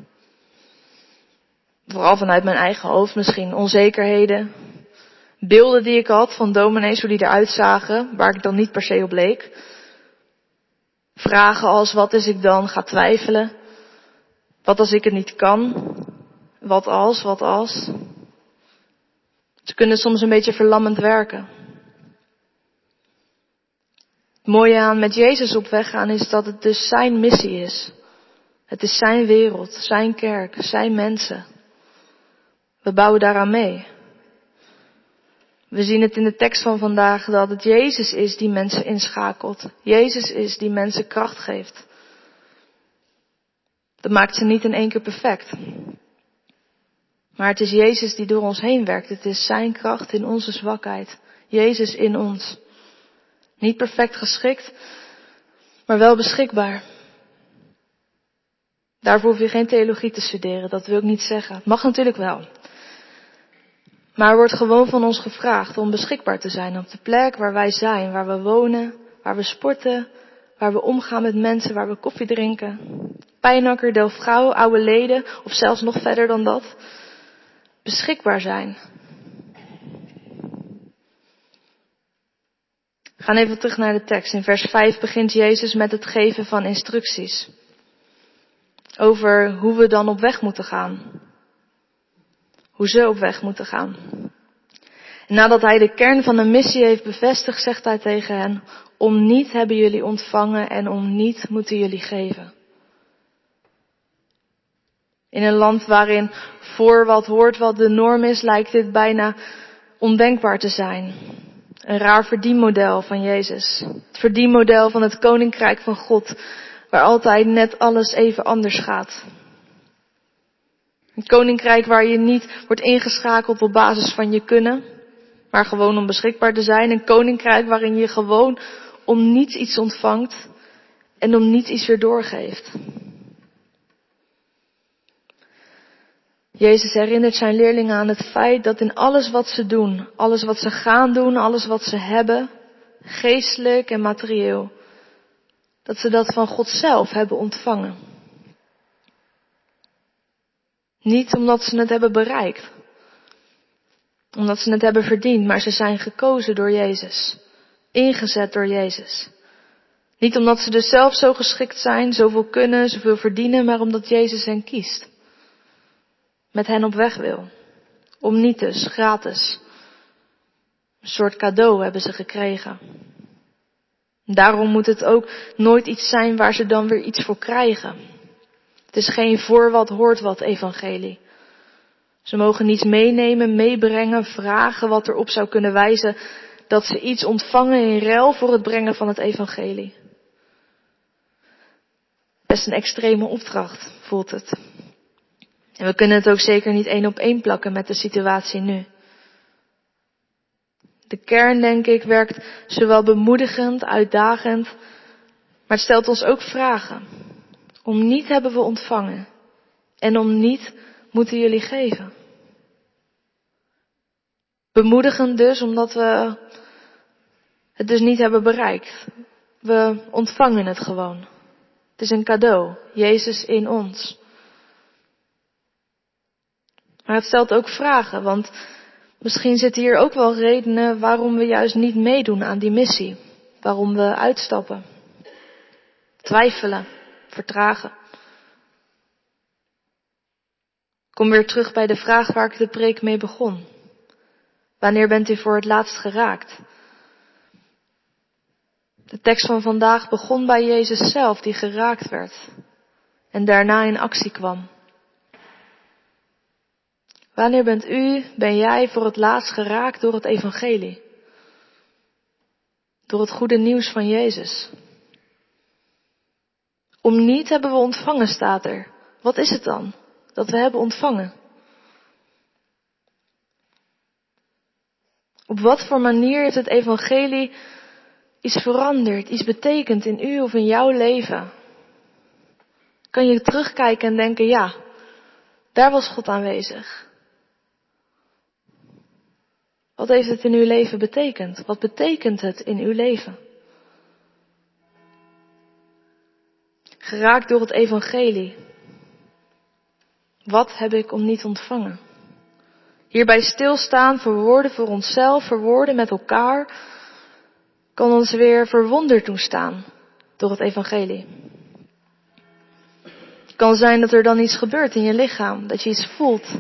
Vooral vanuit mijn eigen hoofd misschien, onzekerheden. Beelden die ik had van dominees, hoe die eruit zagen, waar ik dan niet per se op leek. Vragen als, wat is ik dan? Ga twijfelen. Wat als ik het niet kan? Wat als, wat als? Ze kunnen soms een beetje verlammend werken. Het mooie aan met Jezus op weg gaan is dat het dus zijn missie is. Het is zijn wereld, zijn kerk, zijn mensen. We bouwen daaraan mee. We zien het in de tekst van vandaag dat het Jezus is die mensen inschakelt. Jezus is die mensen kracht geeft. Dat maakt ze niet in één keer perfect. Maar het is Jezus die door ons heen werkt. Het is zijn kracht in onze zwakheid. Jezus in ons. Niet perfect geschikt, maar wel beschikbaar. Daarvoor hoef je geen theologie te studeren, dat wil ik niet zeggen. Het mag natuurlijk wel. Maar er wordt gewoon van ons gevraagd om beschikbaar te zijn op de plek waar wij zijn, waar we wonen, waar we sporten, waar we omgaan met mensen, waar we koffie drinken. Pijnakker, Delfgauw, oude leden of zelfs nog verder dan dat. Beschikbaar zijn. We gaan even terug naar de tekst. In vers vijf begint Jezus met het geven van instructies. Over hoe we dan op weg moeten gaan. Hoe ze op weg moeten gaan. En nadat hij de kern van de missie heeft bevestigd, zegt hij tegen hen: om niet hebben jullie ontvangen en om niet moeten jullie geven. In een land waarin voor wat hoort wat de norm is, lijkt dit bijna ondenkbaar te zijn. Een raar verdienmodel van Jezus. Het verdienmodel van het koninkrijk van God, waar altijd net alles even anders gaat. Een koninkrijk waar je niet wordt ingeschakeld op basis van je kunnen, maar gewoon om beschikbaar te zijn. Een koninkrijk waarin je gewoon om niets iets ontvangt en om niets iets weer doorgeeft. Jezus herinnert zijn leerlingen aan het feit dat in alles wat ze doen, alles wat ze gaan doen, alles wat ze hebben, geestelijk en materieel, dat ze dat van God zelf hebben ontvangen. Niet omdat ze het hebben bereikt, omdat ze het hebben verdiend, maar ze zijn gekozen door Jezus, ingezet door Jezus. Niet omdat ze dus zelf zo geschikt zijn, zoveel kunnen, zoveel verdienen, maar omdat Jezus hen kiest. Met hen op weg wil. Om niet dus, gratis. Een soort cadeau hebben ze gekregen. Daarom moet het ook nooit iets zijn waar ze dan weer iets voor krijgen. Het is geen voor wat hoort wat evangelie. Ze mogen niets meenemen, meebrengen, vragen wat erop zou kunnen wijzen dat ze iets ontvangen in ruil voor het brengen van het evangelie. Best een extreme opdracht, voelt het. En we kunnen het ook zeker niet één op één plakken met de situatie nu. De kern, denk ik, werkt zowel bemoedigend, uitdagend, maar het stelt ons ook vragen. Om niet hebben we ontvangen en om niet moeten jullie geven. Bemoedigend dus, omdat we het dus niet hebben bereikt. We ontvangen het gewoon. Het is een cadeau, Jezus in ons. Maar het stelt ook vragen, want misschien zitten hier ook wel redenen waarom we juist niet meedoen aan die missie. Waarom we uitstappen. Twijfelen, vertragen. Kom weer terug bij de vraag waar ik de preek mee begon. Wanneer bent u voor het laatst geraakt? De tekst van vandaag begon bij Jezus zelf, die geraakt werd en daarna in actie kwam. Wanneer bent u, ben jij voor het laatst geraakt door het evangelie? Door het goede nieuws van Jezus? Om niet hebben we ontvangen, staat er. Wat is het dan dat we hebben ontvangen? Op wat voor manier heeft het evangelie iets veranderd, iets betekend in u of in jouw leven? Kan je terugkijken en denken, ja, daar was God aanwezig. Wat heeft het in uw leven betekend? Wat betekent het in uw leven? Geraakt door het evangelie. Wat heb ik om niet ontvangen? Hierbij stilstaan, verwoorden voor onszelf, verwoorden met elkaar, kan ons weer verwonderd doen staan door het evangelie. Het kan zijn dat er dan iets gebeurt in je lichaam, dat je iets voelt.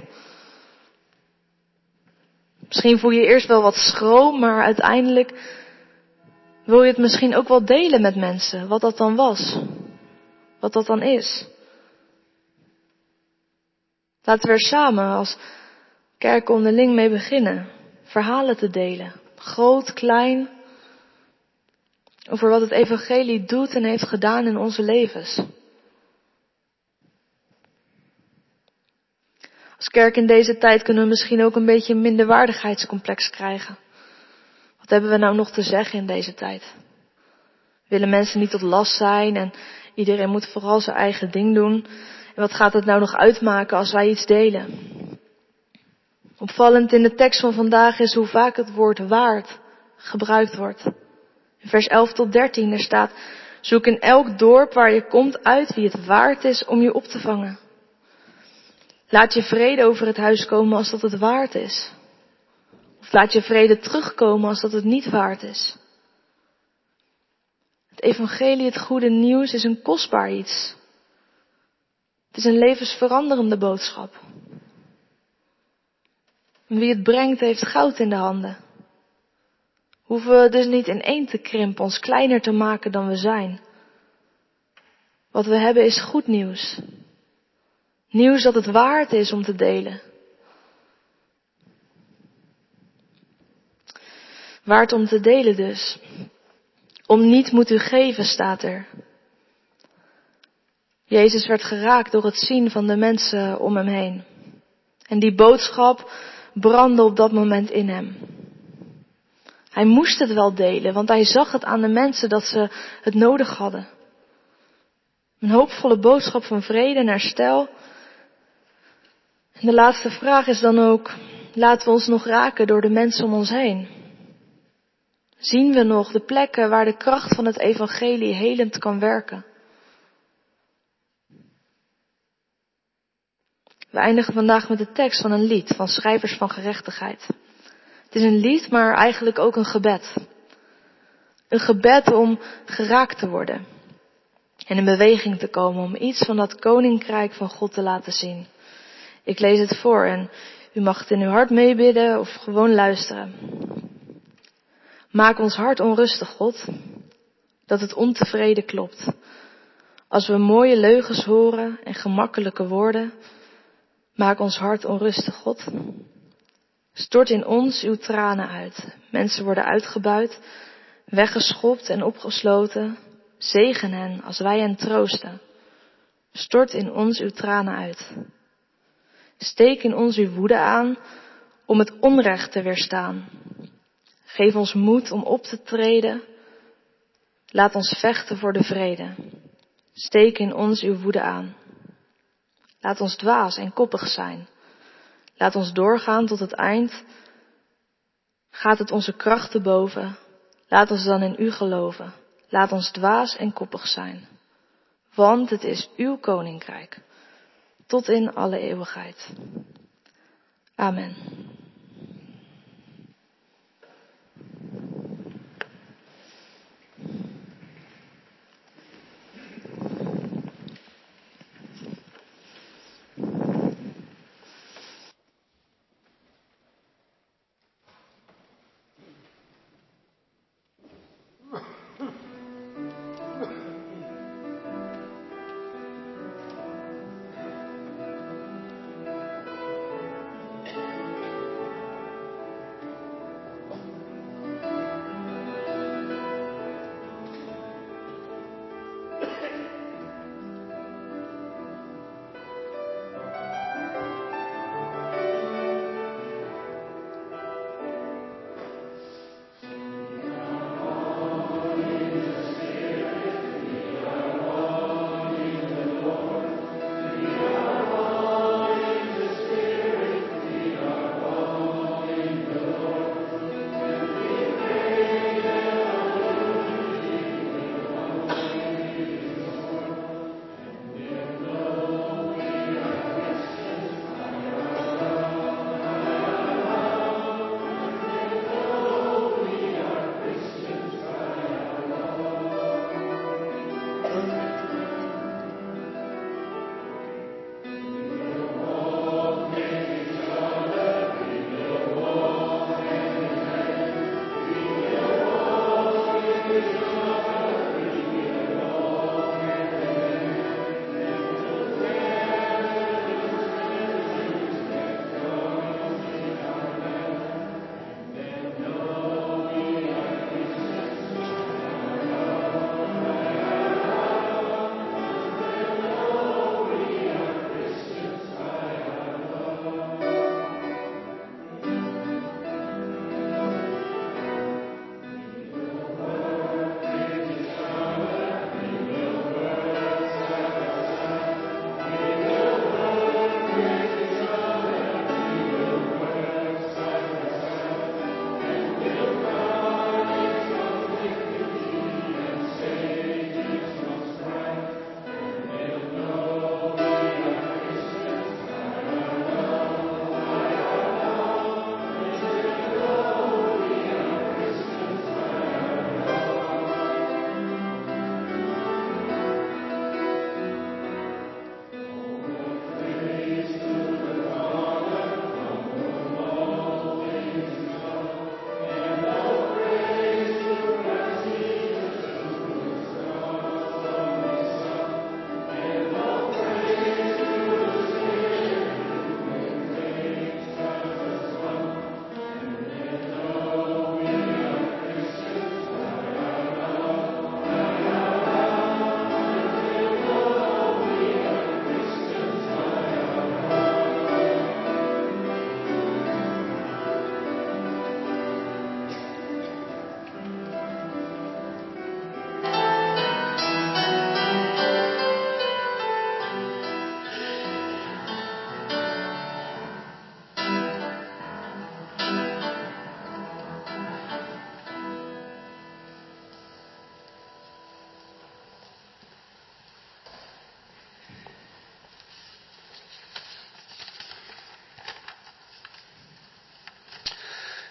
Misschien voel je eerst wel wat schroom, maar uiteindelijk wil je het misschien ook wel delen met mensen, wat dat dan was, wat dat dan is. Laten we er samen als kerk onderling mee beginnen, verhalen te delen, groot, klein, over wat het evangelie doet en heeft gedaan in onze levens. Als kerk in deze tijd kunnen we misschien ook een beetje een minderwaardigheidscomplex krijgen. Wat hebben we nou nog te zeggen in deze tijd? Willen mensen niet tot last zijn en iedereen moet vooral zijn eigen ding doen? En wat gaat het nou nog uitmaken als wij iets delen? Opvallend in de tekst van vandaag is hoe vaak het woord waard gebruikt wordt. In vers elf tot dertien er staat, zoek in elk dorp waar je komt uit wie het waard is om je op te vangen. Laat je vrede over het huis komen als dat het waard is. Of laat je vrede terugkomen als dat het niet waard is. Het evangelie, het goede nieuws, is een kostbaar iets. Het is een levensveranderende boodschap. En wie het brengt heeft goud in de handen. Hoeven we dus niet ineen te krimpen, ons kleiner te maken dan we zijn. Wat we hebben is goed nieuws. Nieuws dat het waard is om te delen. Waard om te delen dus. Om niet moet u geven, staat er. Jezus werd geraakt door het zien van de mensen om hem heen. En die boodschap brandde op dat moment in hem. Hij moest het wel delen, want hij zag het aan de mensen dat ze het nodig hadden. Een hoopvolle boodschap van vrede en herstel. En de laatste vraag is dan ook, laten we ons nog raken door de mensen om ons heen? Zien we nog de plekken waar de kracht van het evangelie helend kan werken? We eindigen vandaag met de tekst van een lied van Schrijvers van Gerechtigheid. Het is een lied, maar eigenlijk ook een gebed. Een gebed om geraakt te worden. En in beweging te komen om iets van dat koninkrijk van God te laten zien. Ik lees het voor en u mag het in uw hart meebidden of gewoon luisteren. Maak ons hart onrustig, God, dat het ontevreden klopt. Als we mooie leugens horen en gemakkelijke woorden, maak ons hart onrustig, God. Stort in ons uw tranen uit. Mensen worden uitgebuit, weggeschopt en opgesloten. Zegen hen als wij hen troosten. Stort in ons uw tranen uit. Steek in ons uw woede aan om het onrecht te weerstaan. Geef ons moed om op te treden. Laat ons vechten voor de vrede. Steek in ons uw woede aan. Laat ons dwaas en koppig zijn. Laat ons doorgaan tot het eind. Gaat het onze krachten boven? Laat ons dan in u geloven. Laat ons dwaas en koppig zijn. Want het is uw koninkrijk. Tot in alle eeuwigheid. Amen.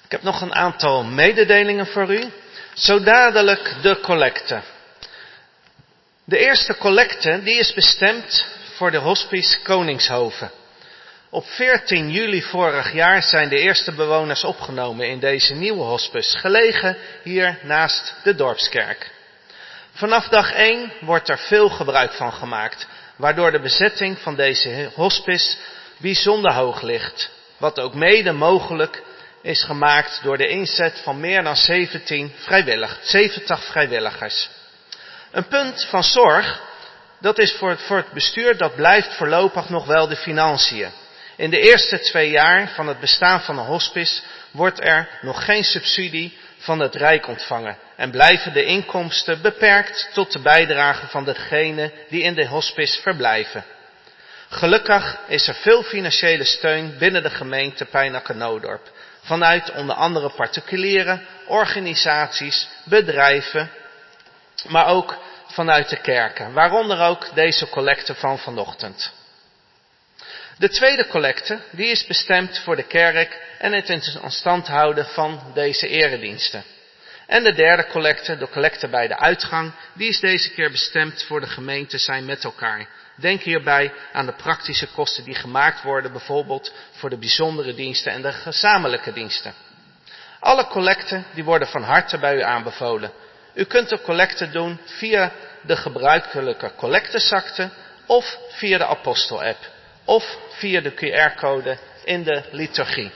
Ik heb nog een aantal mededelingen voor u. Zo dadelijk de collecte. De eerste collecte die is bestemd voor de hospice Koningshoven. Op veertien juli vorig jaar zijn de eerste bewoners opgenomen in deze nieuwe hospice, gelegen hier naast de dorpskerk. Vanaf dag één wordt er veel gebruik van gemaakt, waardoor de bezetting van deze hospice bijzonder hoog ligt. Wat ook mede mogelijk is gemaakt door de inzet van meer dan zeventien vrijwillig, zeventig vrijwilligers. Een punt van zorg, dat is voor het, voor het bestuur, dat blijft voorlopig nog wel de financiën. In de eerste twee jaar van het bestaan van een hospice wordt er nog geen subsidie van het Rijk ontvangen en blijven de inkomsten beperkt tot de bijdrage van degenen die in de hospice verblijven. Gelukkig is er veel financiële steun binnen de gemeente Pijnacker-Noodorp, vanuit onder andere particuliere organisaties, bedrijven, maar ook vanuit de kerken, waaronder ook deze collecte van vanochtend. De tweede collecte, die is bestemd voor de kerk en het in stand houden van deze erediensten. En de derde collecte, de collecte bij de uitgang, die is deze keer bestemd voor de gemeente Zijn met elkaar. Denk hierbij aan de praktische kosten die gemaakt worden, bijvoorbeeld voor de bijzondere diensten en de gezamenlijke diensten. Alle collecten die worden van harte bij u aanbevolen. U kunt de collecte doen via de gebruikelijke collectezakte of via de Apostel-app of via de Q R-code in de liturgie.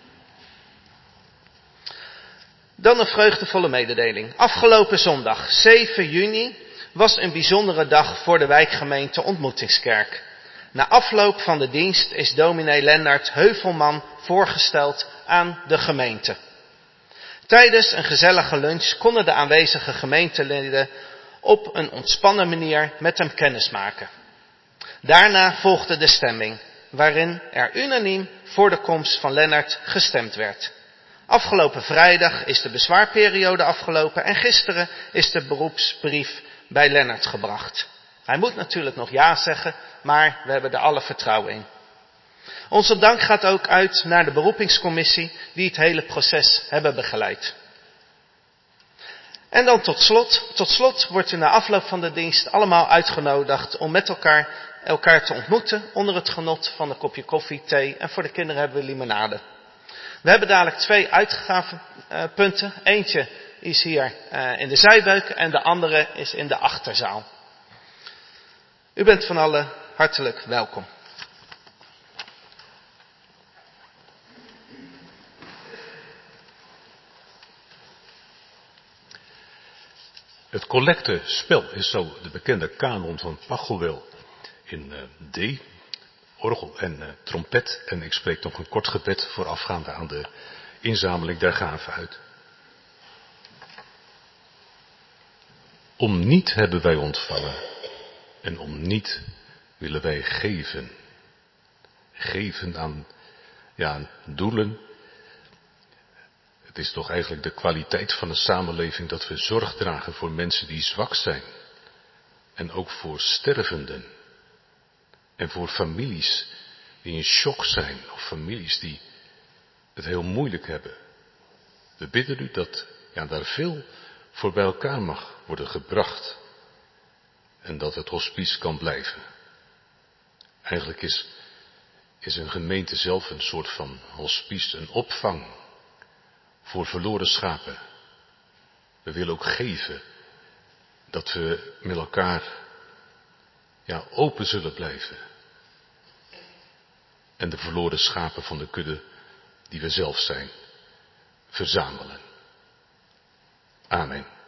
Dan een vreugdevolle mededeling. Afgelopen zondag, zeven juni, was een bijzondere dag voor de wijkgemeente Ontmoetingskerk. Na afloop van de dienst is dominee Lennart Heuvelman voorgesteld aan de gemeente. Tijdens een gezellige lunch konden de aanwezige gemeenteleden op een ontspannen manier met hem kennismaken. Daarna volgde de stemming, waarin er unaniem voor de komst van Lennart gestemd werd. Afgelopen vrijdag is de bezwaarperiode afgelopen en gisteren is de beroepsbrief bij Lennart gebracht. Hij moet natuurlijk nog ja zeggen, maar we hebben er alle vertrouwen in. Onze dank gaat ook uit naar de beroepingscommissie die het hele proces hebben begeleid. En dan tot slot, tot slot wordt u na afloop van de dienst allemaal uitgenodigd om met elkaar, elkaar te ontmoeten onder het genot van een kopje koffie, thee en voor de kinderen hebben we limonade. We hebben dadelijk twee uitgavenpunten. Eentje is hier uh, in de zijbeuk en de andere is in de achterzaal. U bent van allen hartelijk welkom. Het collectespel is zo de bekende kanon van Pachelbel in uh, D, orgel en uh, trompet. En ik spreek nog een kort gebed voorafgaande aan de inzameling der gaven uit. Om niet hebben wij ontvangen en om niet willen wij geven. Geven aan, ja, aan doelen. Het is toch eigenlijk de kwaliteit van de samenleving dat we zorg dragen voor mensen die zwak zijn. En ook voor stervenden. En voor families die in shock zijn. Of families die het heel moeilijk hebben. We bidden u dat ja, daar veel voor bij elkaar mag worden gebracht. En dat het hospice kan blijven. Eigenlijk is, is een gemeente zelf een soort van hospice, een opvang. Voor verloren schapen. We willen ook geven. Dat we met elkaar ja, open zullen blijven. En de verloren schapen van de kudde die we zelf zijn, verzamelen. Amen.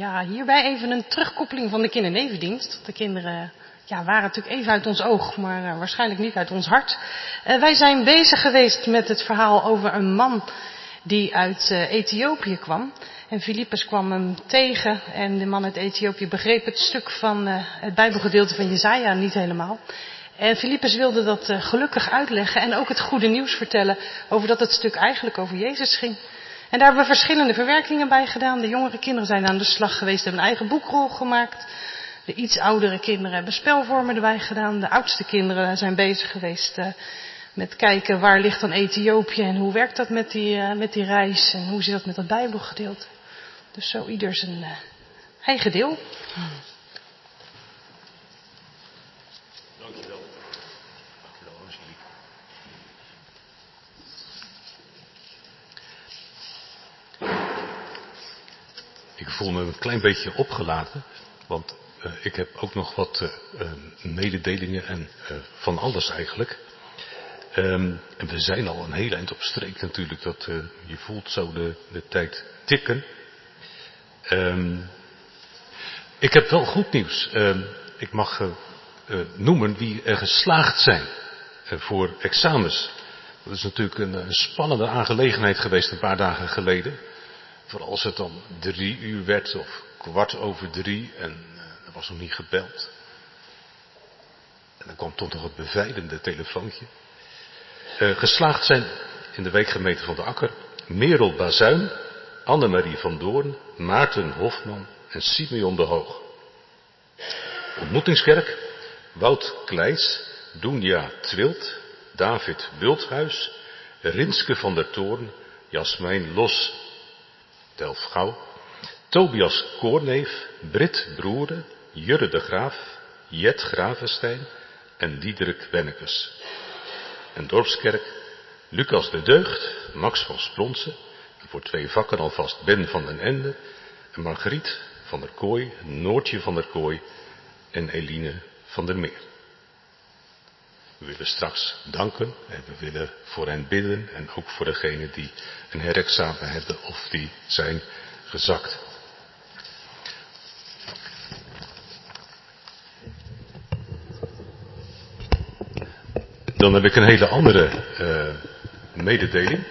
Ja, hierbij even een terugkoppeling van de kindernevendienst. De kinderen ja, waren natuurlijk even uit ons oog, maar uh, waarschijnlijk niet uit ons hart. Uh, wij zijn bezig geweest met het verhaal over een man die uit uh, Ethiopië kwam. En Filippus kwam hem tegen en de man uit Ethiopië begreep het stuk van uh, het Bijbelgedeelte van Jesaja niet helemaal. En Filippus wilde dat uh, gelukkig uitleggen en ook het goede nieuws vertellen over dat het stuk eigenlijk over Jezus ging. En daar hebben we verschillende verwerkingen bij gedaan. De jongere kinderen zijn aan de slag geweest, hebben een eigen boekrol gemaakt. De iets oudere kinderen hebben spelvormen erbij gedaan. De oudste kinderen zijn bezig geweest uh, met kijken waar ligt dan Ethiopië en hoe werkt dat met die, uh, met die reis en hoe zit dat met dat Bijbelgedeelte. Dus zo ieder zijn uh, eigen deel. Dankjewel. Dankjewel, Angelique. Ik voel me een klein beetje opgelaten, want uh, ik heb ook nog wat uh, uh, mededelingen en uh, van alles eigenlijk. Um, en we zijn al een heel eind op streek natuurlijk, dat uh, je voelt zo de, de tijd tikken. Um, ik heb wel goed nieuws. Um, ik mag uh, uh, noemen wie er geslaagd zijn uh, voor examens. Dat is natuurlijk een, een spannende aangelegenheid geweest een paar dagen geleden. Vooral als het dan drie uur werd of kwart over drie en uh, er was nog niet gebeld. En dan kwam toch nog het bevrijdende telefoontje. Uh, geslaagd zijn in de wijkgemeente van de Akker Merel Bazuin, Annemarie van Doorn, Maarten Hofman en Simeon de Hoog. Ontmoetingskerk, Wout Kleijs, Doenja Twilt, David Bulthuis, Rinske van der Toorn, Jasmijn Los, Delfgauw, Tobias Koorneef, Brit Broeren, Jurre de Graaf, Jet Gravenstein en Diederik Wennekes. En dorpskerk, Lucas de Deugd, Max van Spronsen, en voor twee vakken alvast Ben van den Ende, en Margriet van der Kooi, Noortje van der Kooi en Eline van der Meer. We willen straks danken en we willen voor hen bidden en ook voor degenen die een herexamen hebben of die zijn gezakt. Dan heb ik een hele andere uh, mededeling.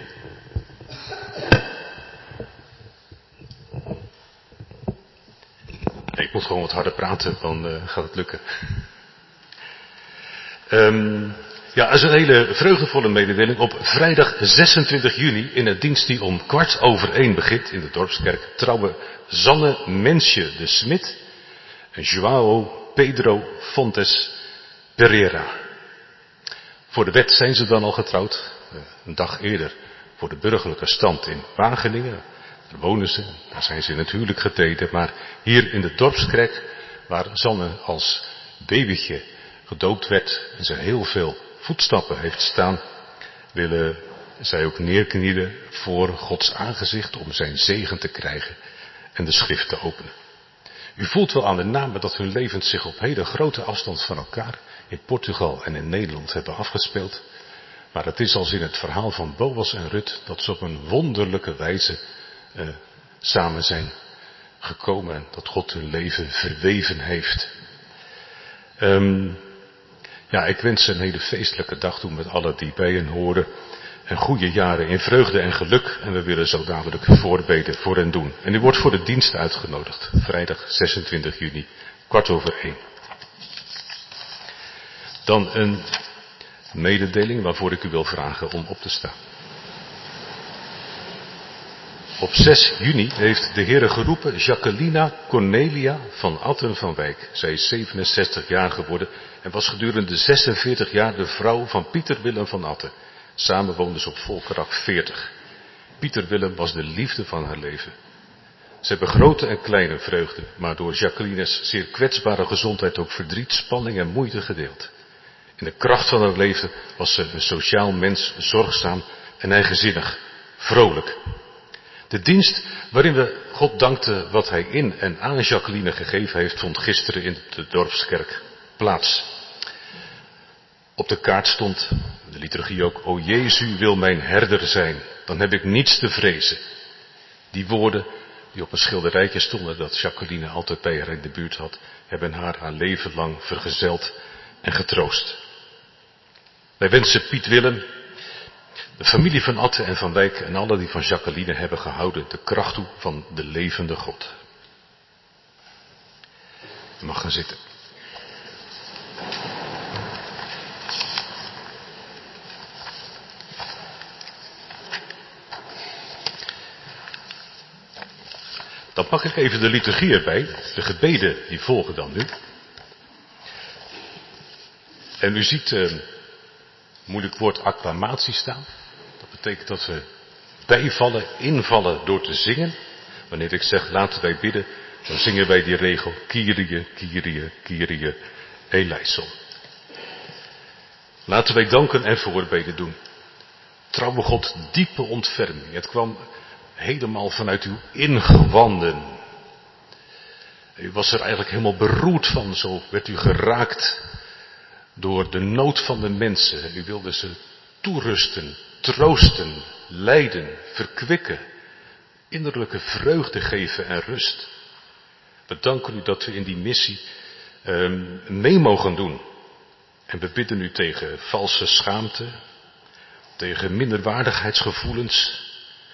Ik moet gewoon wat harder praten, dan uh, gaat het lukken. Um, ja, dat is een hele vreugdevolle mededeling. Op vrijdag zesentwintig juni in een dienst die om kwart over één begint in de dorpskerk trouwen Zanne Mensje de Smit en João Pedro Fontes Pereira. Voor de wet zijn ze dan al getrouwd, een dag eerder voor de burgerlijke stand in Wageningen. Daar wonen ze, daar zijn ze in het huwelijk getreden, maar hier in de dorpskerk, waar Zanne als babytje gedoopt werd en ze heel veel voetstappen heeft staan, willen zij ook neerknielen voor Gods aangezicht om zijn zegen te krijgen en de schrift te openen. U voelt wel aan de namen dat hun levens zich op hele grote afstand van elkaar in Portugal en in Nederland hebben afgespeeld. Maar het is als in het verhaal van Boas en Rut dat ze op een wonderlijke wijze uh, samen zijn gekomen en dat God hun leven verweven heeft. Um, ja, ik wens ze een hele feestelijke dag toe met allen die bij hen horen. En goede jaren in vreugde en geluk. En we willen zo dadelijk voorbeden voor hen doen. En u wordt voor de dienst uitgenodigd. Vrijdag zesentwintig juni, kwart over één. Dan een mededeling waarvoor ik u wil vragen om op te staan. Op zes juni heeft de Heere geroepen Jacquelina Cornelia van Atten van Wijk. Zij is zevenenzestig jaar geworden en was gedurende zesenveertig jaar de vrouw van Pieter Willem van Atten. Samen woonden ze op Volkerak veertig. Pieter Willem was de liefde van haar leven. Ze hebben grote en kleine vreugde, maar door Jacquelines zeer kwetsbare gezondheid ook verdriet, spanning en moeite gedeeld. In de kracht van haar leven was ze een sociaal mens, zorgzaam en eigenzinnig, vrolijk. De dienst waarin we God dankten wat hij in en aan Jacqueline gegeven heeft, vond gisteren in de dorpskerk plaats. Op de kaart stond, de liturgie ook, o Jezus wil mijn herder zijn, dan heb ik niets te vrezen. Die woorden die op een schilderijtje stonden dat Jacqueline altijd bij haar in de buurt had, hebben haar haar leven lang vergezeld en getroost. Wij wensen Piet Willem, de familie van Atte en van Wijk en alle die van Jacqueline hebben gehouden, de kracht toe van de levende God. Je mag gaan zitten. Dan pak ik even de liturgie erbij. De gebeden die volgen dan nu. En u ziet een uh, moeilijk woord acclamatie staan. Dat betekent dat we bijvallen, invallen door te zingen. Wanneer ik zeg laten wij bidden, dan zingen wij die regel Kyrie, Kyrie, Kyrie, eleison. Laten wij danken en voorbeden doen. Trouwe God, diepe ontferming. Het kwam helemaal vanuit uw ingewanden. U was er eigenlijk helemaal beroerd van, zo werd u geraakt door de nood van de mensen. U wilde ze toerusten, troosten, leiden, verkwikken, innerlijke vreugde geven en rust. We danken u dat we in die missie um, mee mogen doen. En we bidden u tegen valse schaamte, tegen minderwaardigheidsgevoelens,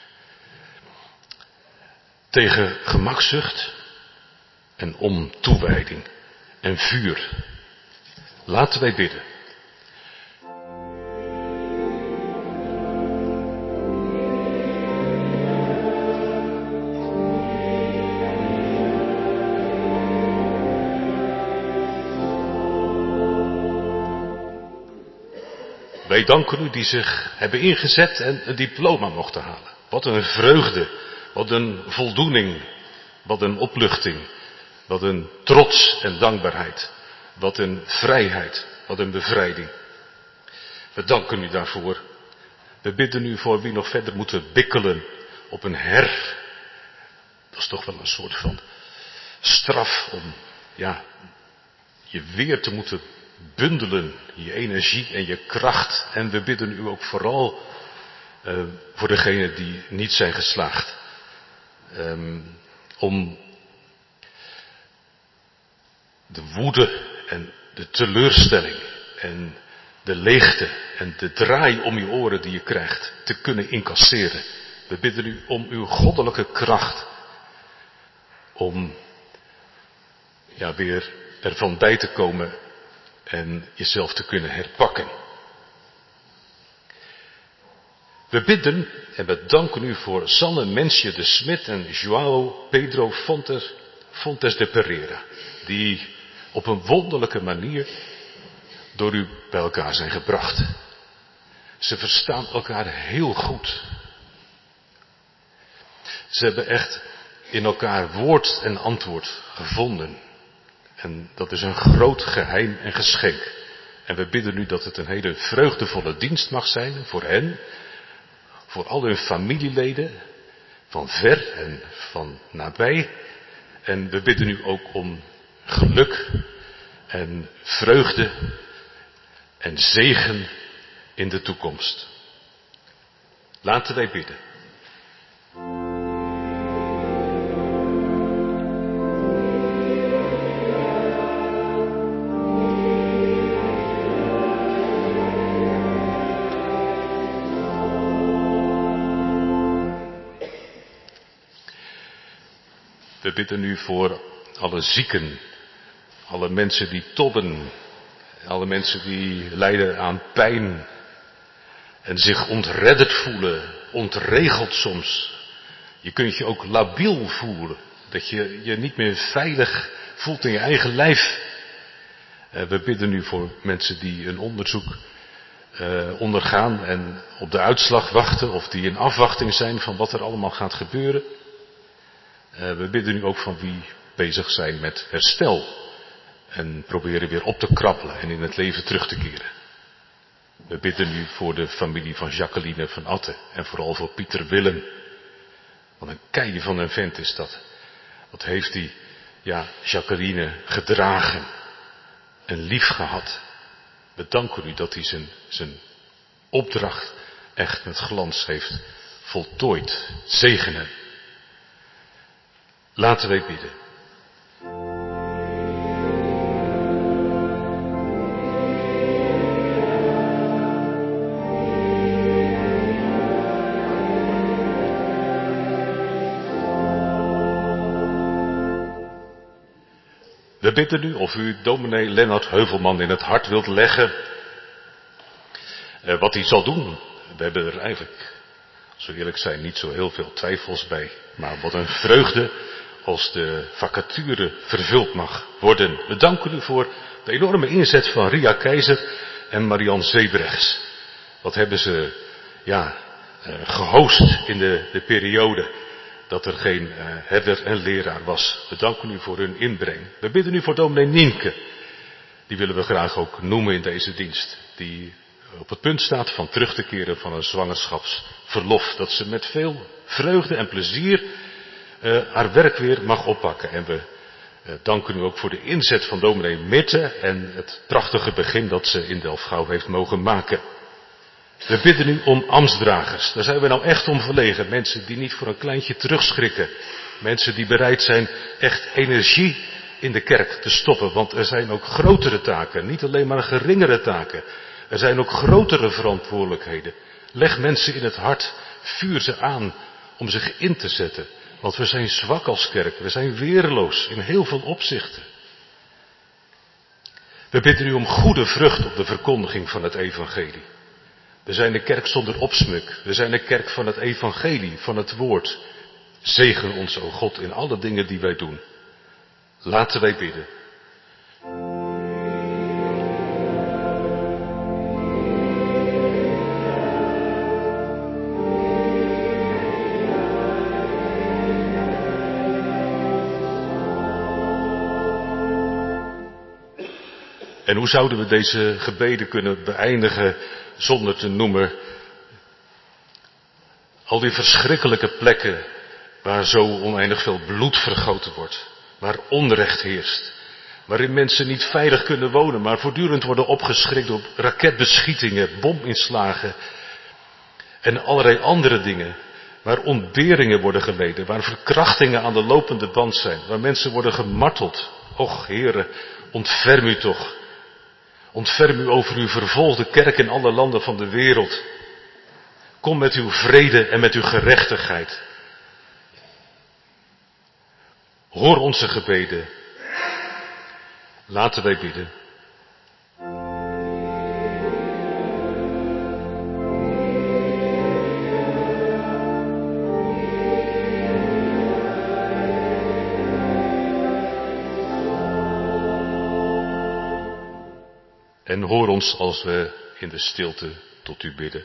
tegen gemakzucht en om toewijding en vuur. Laten wij bidden. Wij danken u die zich hebben ingezet en een diploma mochten halen. Wat een vreugde, wat een voldoening, wat een opluchting, wat een trots en dankbaarheid, wat een vrijheid, wat een bevrijding. We danken u daarvoor. We bidden u voor wie nog verder moeten bikkelen op een her. Dat is toch wel een soort van straf om, ja, je weer te moeten bundelen, je energie en je kracht. En we bidden u ook vooral uh, voor degenen die niet zijn geslaagd. Um, om de woede en de teleurstelling en de leegte en de draai om je oren die je krijgt te kunnen incasseren. We bidden u om uw goddelijke kracht. Om ja, weer ervan bij te komen en jezelf te kunnen herpakken. We bidden en we danken u voor Sanne Mensje de Smit en João Pedro Fontes, Fontes de Pereira. Die op een wonderlijke manier door u bij elkaar zijn gebracht. Ze verstaan elkaar heel goed. Ze hebben echt in elkaar woord en antwoord gevonden. En dat is een groot geheim en geschenk. En we bidden nu dat het een hele vreugdevolle dienst mag zijn voor hen. Voor al hun familieleden. Van ver en van nabij. En we bidden u ook om geluk en vreugde en zegen in de toekomst. Laten wij bidden. We bidden u voor alle zieken, alle mensen die tobben, alle mensen die lijden aan pijn en zich ontredderd voelen, ontregeld soms. Je kunt je ook labiel voelen, dat je je niet meer veilig voelt in je eigen lijf. We bidden u voor mensen die een onderzoek uh, ondergaan en op de uitslag wachten of die in afwachting zijn van wat er allemaal gaat gebeuren. Uh, we bidden u ook van wie bezig zijn met herstel en proberen weer op te krabbelen en in het leven terug te keren. We bidden u voor de familie van Jacqueline van Atte en vooral voor Pieter Willem. Wat een kei van een vent is dat. Wat heeft die, ja, Jacqueline gedragen en lief gehad. We danken u dat hij zijn, zijn opdracht echt met glans heeft voltooid. Zegen hem. Laten wij bidden. We bidden nu of u dominee Lennart Heuvelman in het hart wilt leggen eh, wat hij zal doen. We hebben er eigenlijk, als we eerlijk zijn, niet zo heel veel twijfels bij. Maar wat een vreugde als de vacature vervuld mag worden. We danken u voor de enorme inzet van Ria Keizer en Marianne Zebrechts. Wat hebben ze ja, eh, gehost in de, de periode dat er geen uh, herder en leraar was. We danken u voor hun inbreng. We bidden u voor dominee Nienke. Die willen we graag ook noemen in deze dienst. Die op het punt staat van terug te keren van een zwangerschapsverlof. Dat ze met veel vreugde en plezier uh, haar werk weer mag oppakken. En we uh, danken u ook voor de inzet van dominee Mitte en het prachtige begin dat ze in Delfgauw heeft mogen maken. We bidden u om ambtsdragers. Daar zijn we nou echt om verlegen. Mensen die niet voor een kleintje terugschrikken. Mensen die bereid zijn echt energie in de kerk te stoppen. Want er zijn ook grotere taken. Niet alleen maar geringere taken. Er zijn ook grotere verantwoordelijkheden. Leg mensen in het hart. Vuur ze aan om zich in te zetten. Want we zijn zwak als kerk. We zijn weerloos in heel veel opzichten. We bidden u om goede vrucht op de verkondiging van het evangelie. We zijn een kerk zonder opsmuk. We zijn een kerk van het evangelie, van het woord. Zegen ons, o God, in alle dingen die wij doen. Laten wij bidden. En hoe zouden we deze gebeden kunnen beëindigen zonder te noemen al die verschrikkelijke plekken waar zo oneindig veel bloed vergoten wordt, waar onrecht heerst, waarin mensen niet veilig kunnen wonen, maar voortdurend worden opgeschrikt door raketbeschietingen, bominslagen en allerlei andere dingen, waar ontberingen worden geleden, waar verkrachtingen aan de lopende band zijn, waar mensen worden gemarteld. Och, Heere, ontferm u toch. Ontferm u over uw vervolgde kerk in alle landen van de wereld. Kom met uw vrede en met uw gerechtigheid. Hoor onze gebeden. Laten wij bidden. En hoor ons als we in de stilte tot u bidden.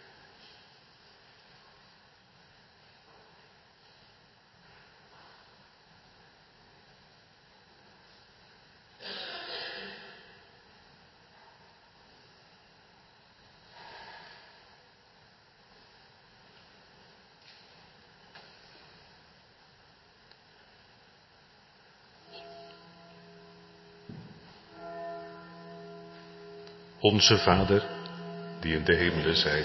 Onze Vader, die in de hemelen zijt.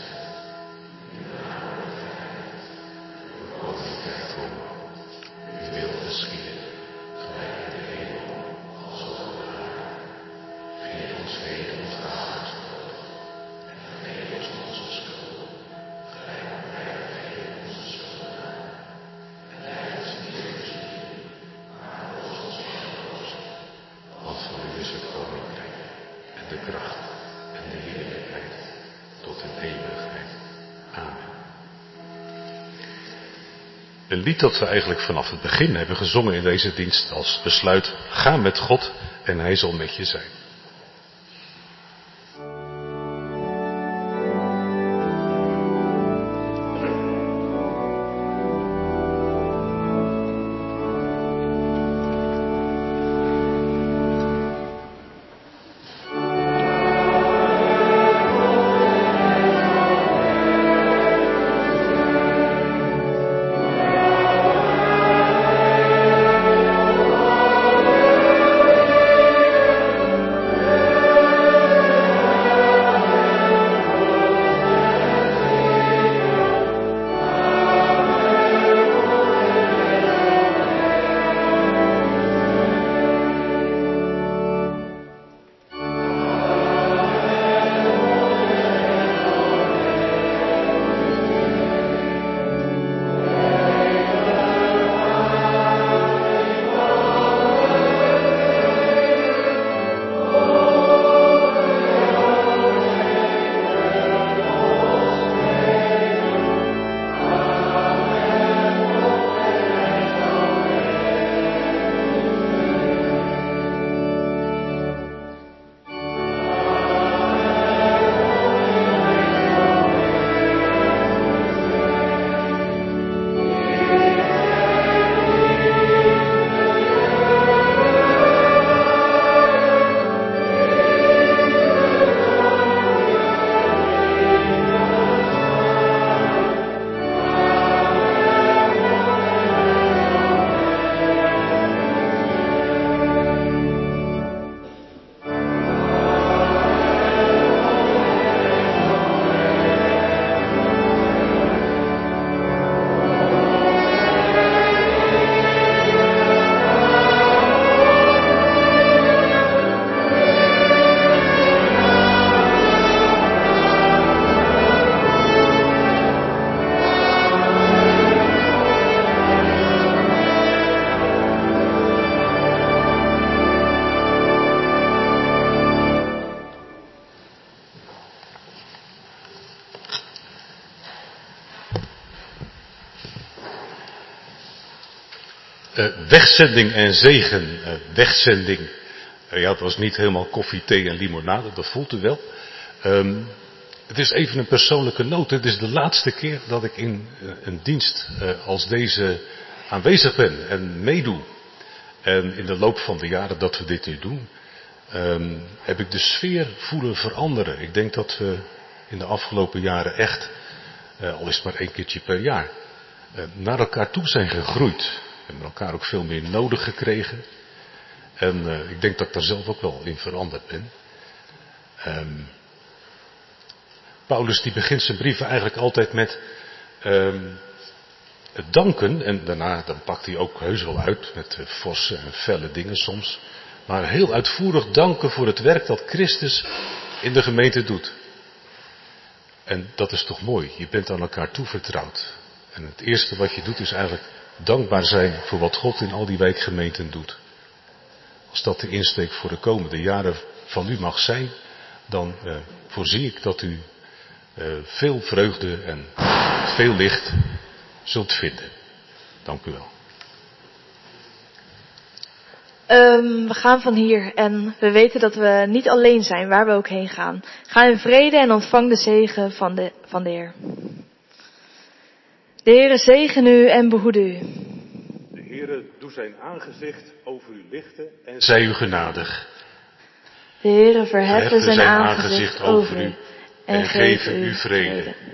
Uw koninkrijk komen. Uw wil geschieden, gelijk in de hemel als op de aarde. Geef ons heden ons dagelijks brood. En vergeef ons onze schulden, gelijk wij vergeven onze schuldenaren. En leid ons niet in verzoeking, maar los ons van de boze. Want van u is het koninkrijk en de kracht en de heerlijkheid tot in eeuwigheid. Amen. Een lied dat we eigenlijk vanaf het begin hebben gezongen in deze dienst als besluit: ga met God en hij zal met je zijn. Uh, wegzending en zegen. Uh, wegzending. Uh, ja, het was niet helemaal koffie, thee en limonade, dat voelt u wel. Um, het is even een persoonlijke noot. Het is de laatste keer dat ik in uh, een dienst uh, als deze aanwezig ben en meedoe. En in de loop van de jaren dat we dit nu doen, um, heb ik de sfeer voelen veranderen. Ik denk dat we in de afgelopen jaren echt, uh, al is het maar één keertje per jaar, uh, naar elkaar toe zijn gegroeid. We hebben elkaar ook veel meer nodig gekregen. En uh, ik denk dat ik daar zelf ook wel in veranderd ben. Um, Paulus die begint zijn brieven eigenlijk altijd met um, het danken. En daarna dan pakt hij ook heus wel uit met uh, forse en felle dingen soms. Maar heel uitvoerig danken voor het werk dat Christus in de gemeente doet. En dat is toch mooi. Je bent aan elkaar toevertrouwd. En het eerste wat je doet is eigenlijk dankbaar zijn voor wat God in al die wijkgemeenten doet. Als dat de insteek voor de komende jaren van u mag zijn, dan uh, voorzie ik dat u uh, veel vreugde en veel licht zult vinden. Dank u wel. Um, we gaan van hier en we weten dat we niet alleen zijn waar we ook heen gaan. Ga in vrede en ontvang de zegen van de, van de Heer. De Heere zegen u en behoede u. De Heere doe zijn aangezicht over u lichten en zij u genadig. De Heere verheffe zijn, zijn aangezicht, aangezicht over u en, en geef u vrede. vrede.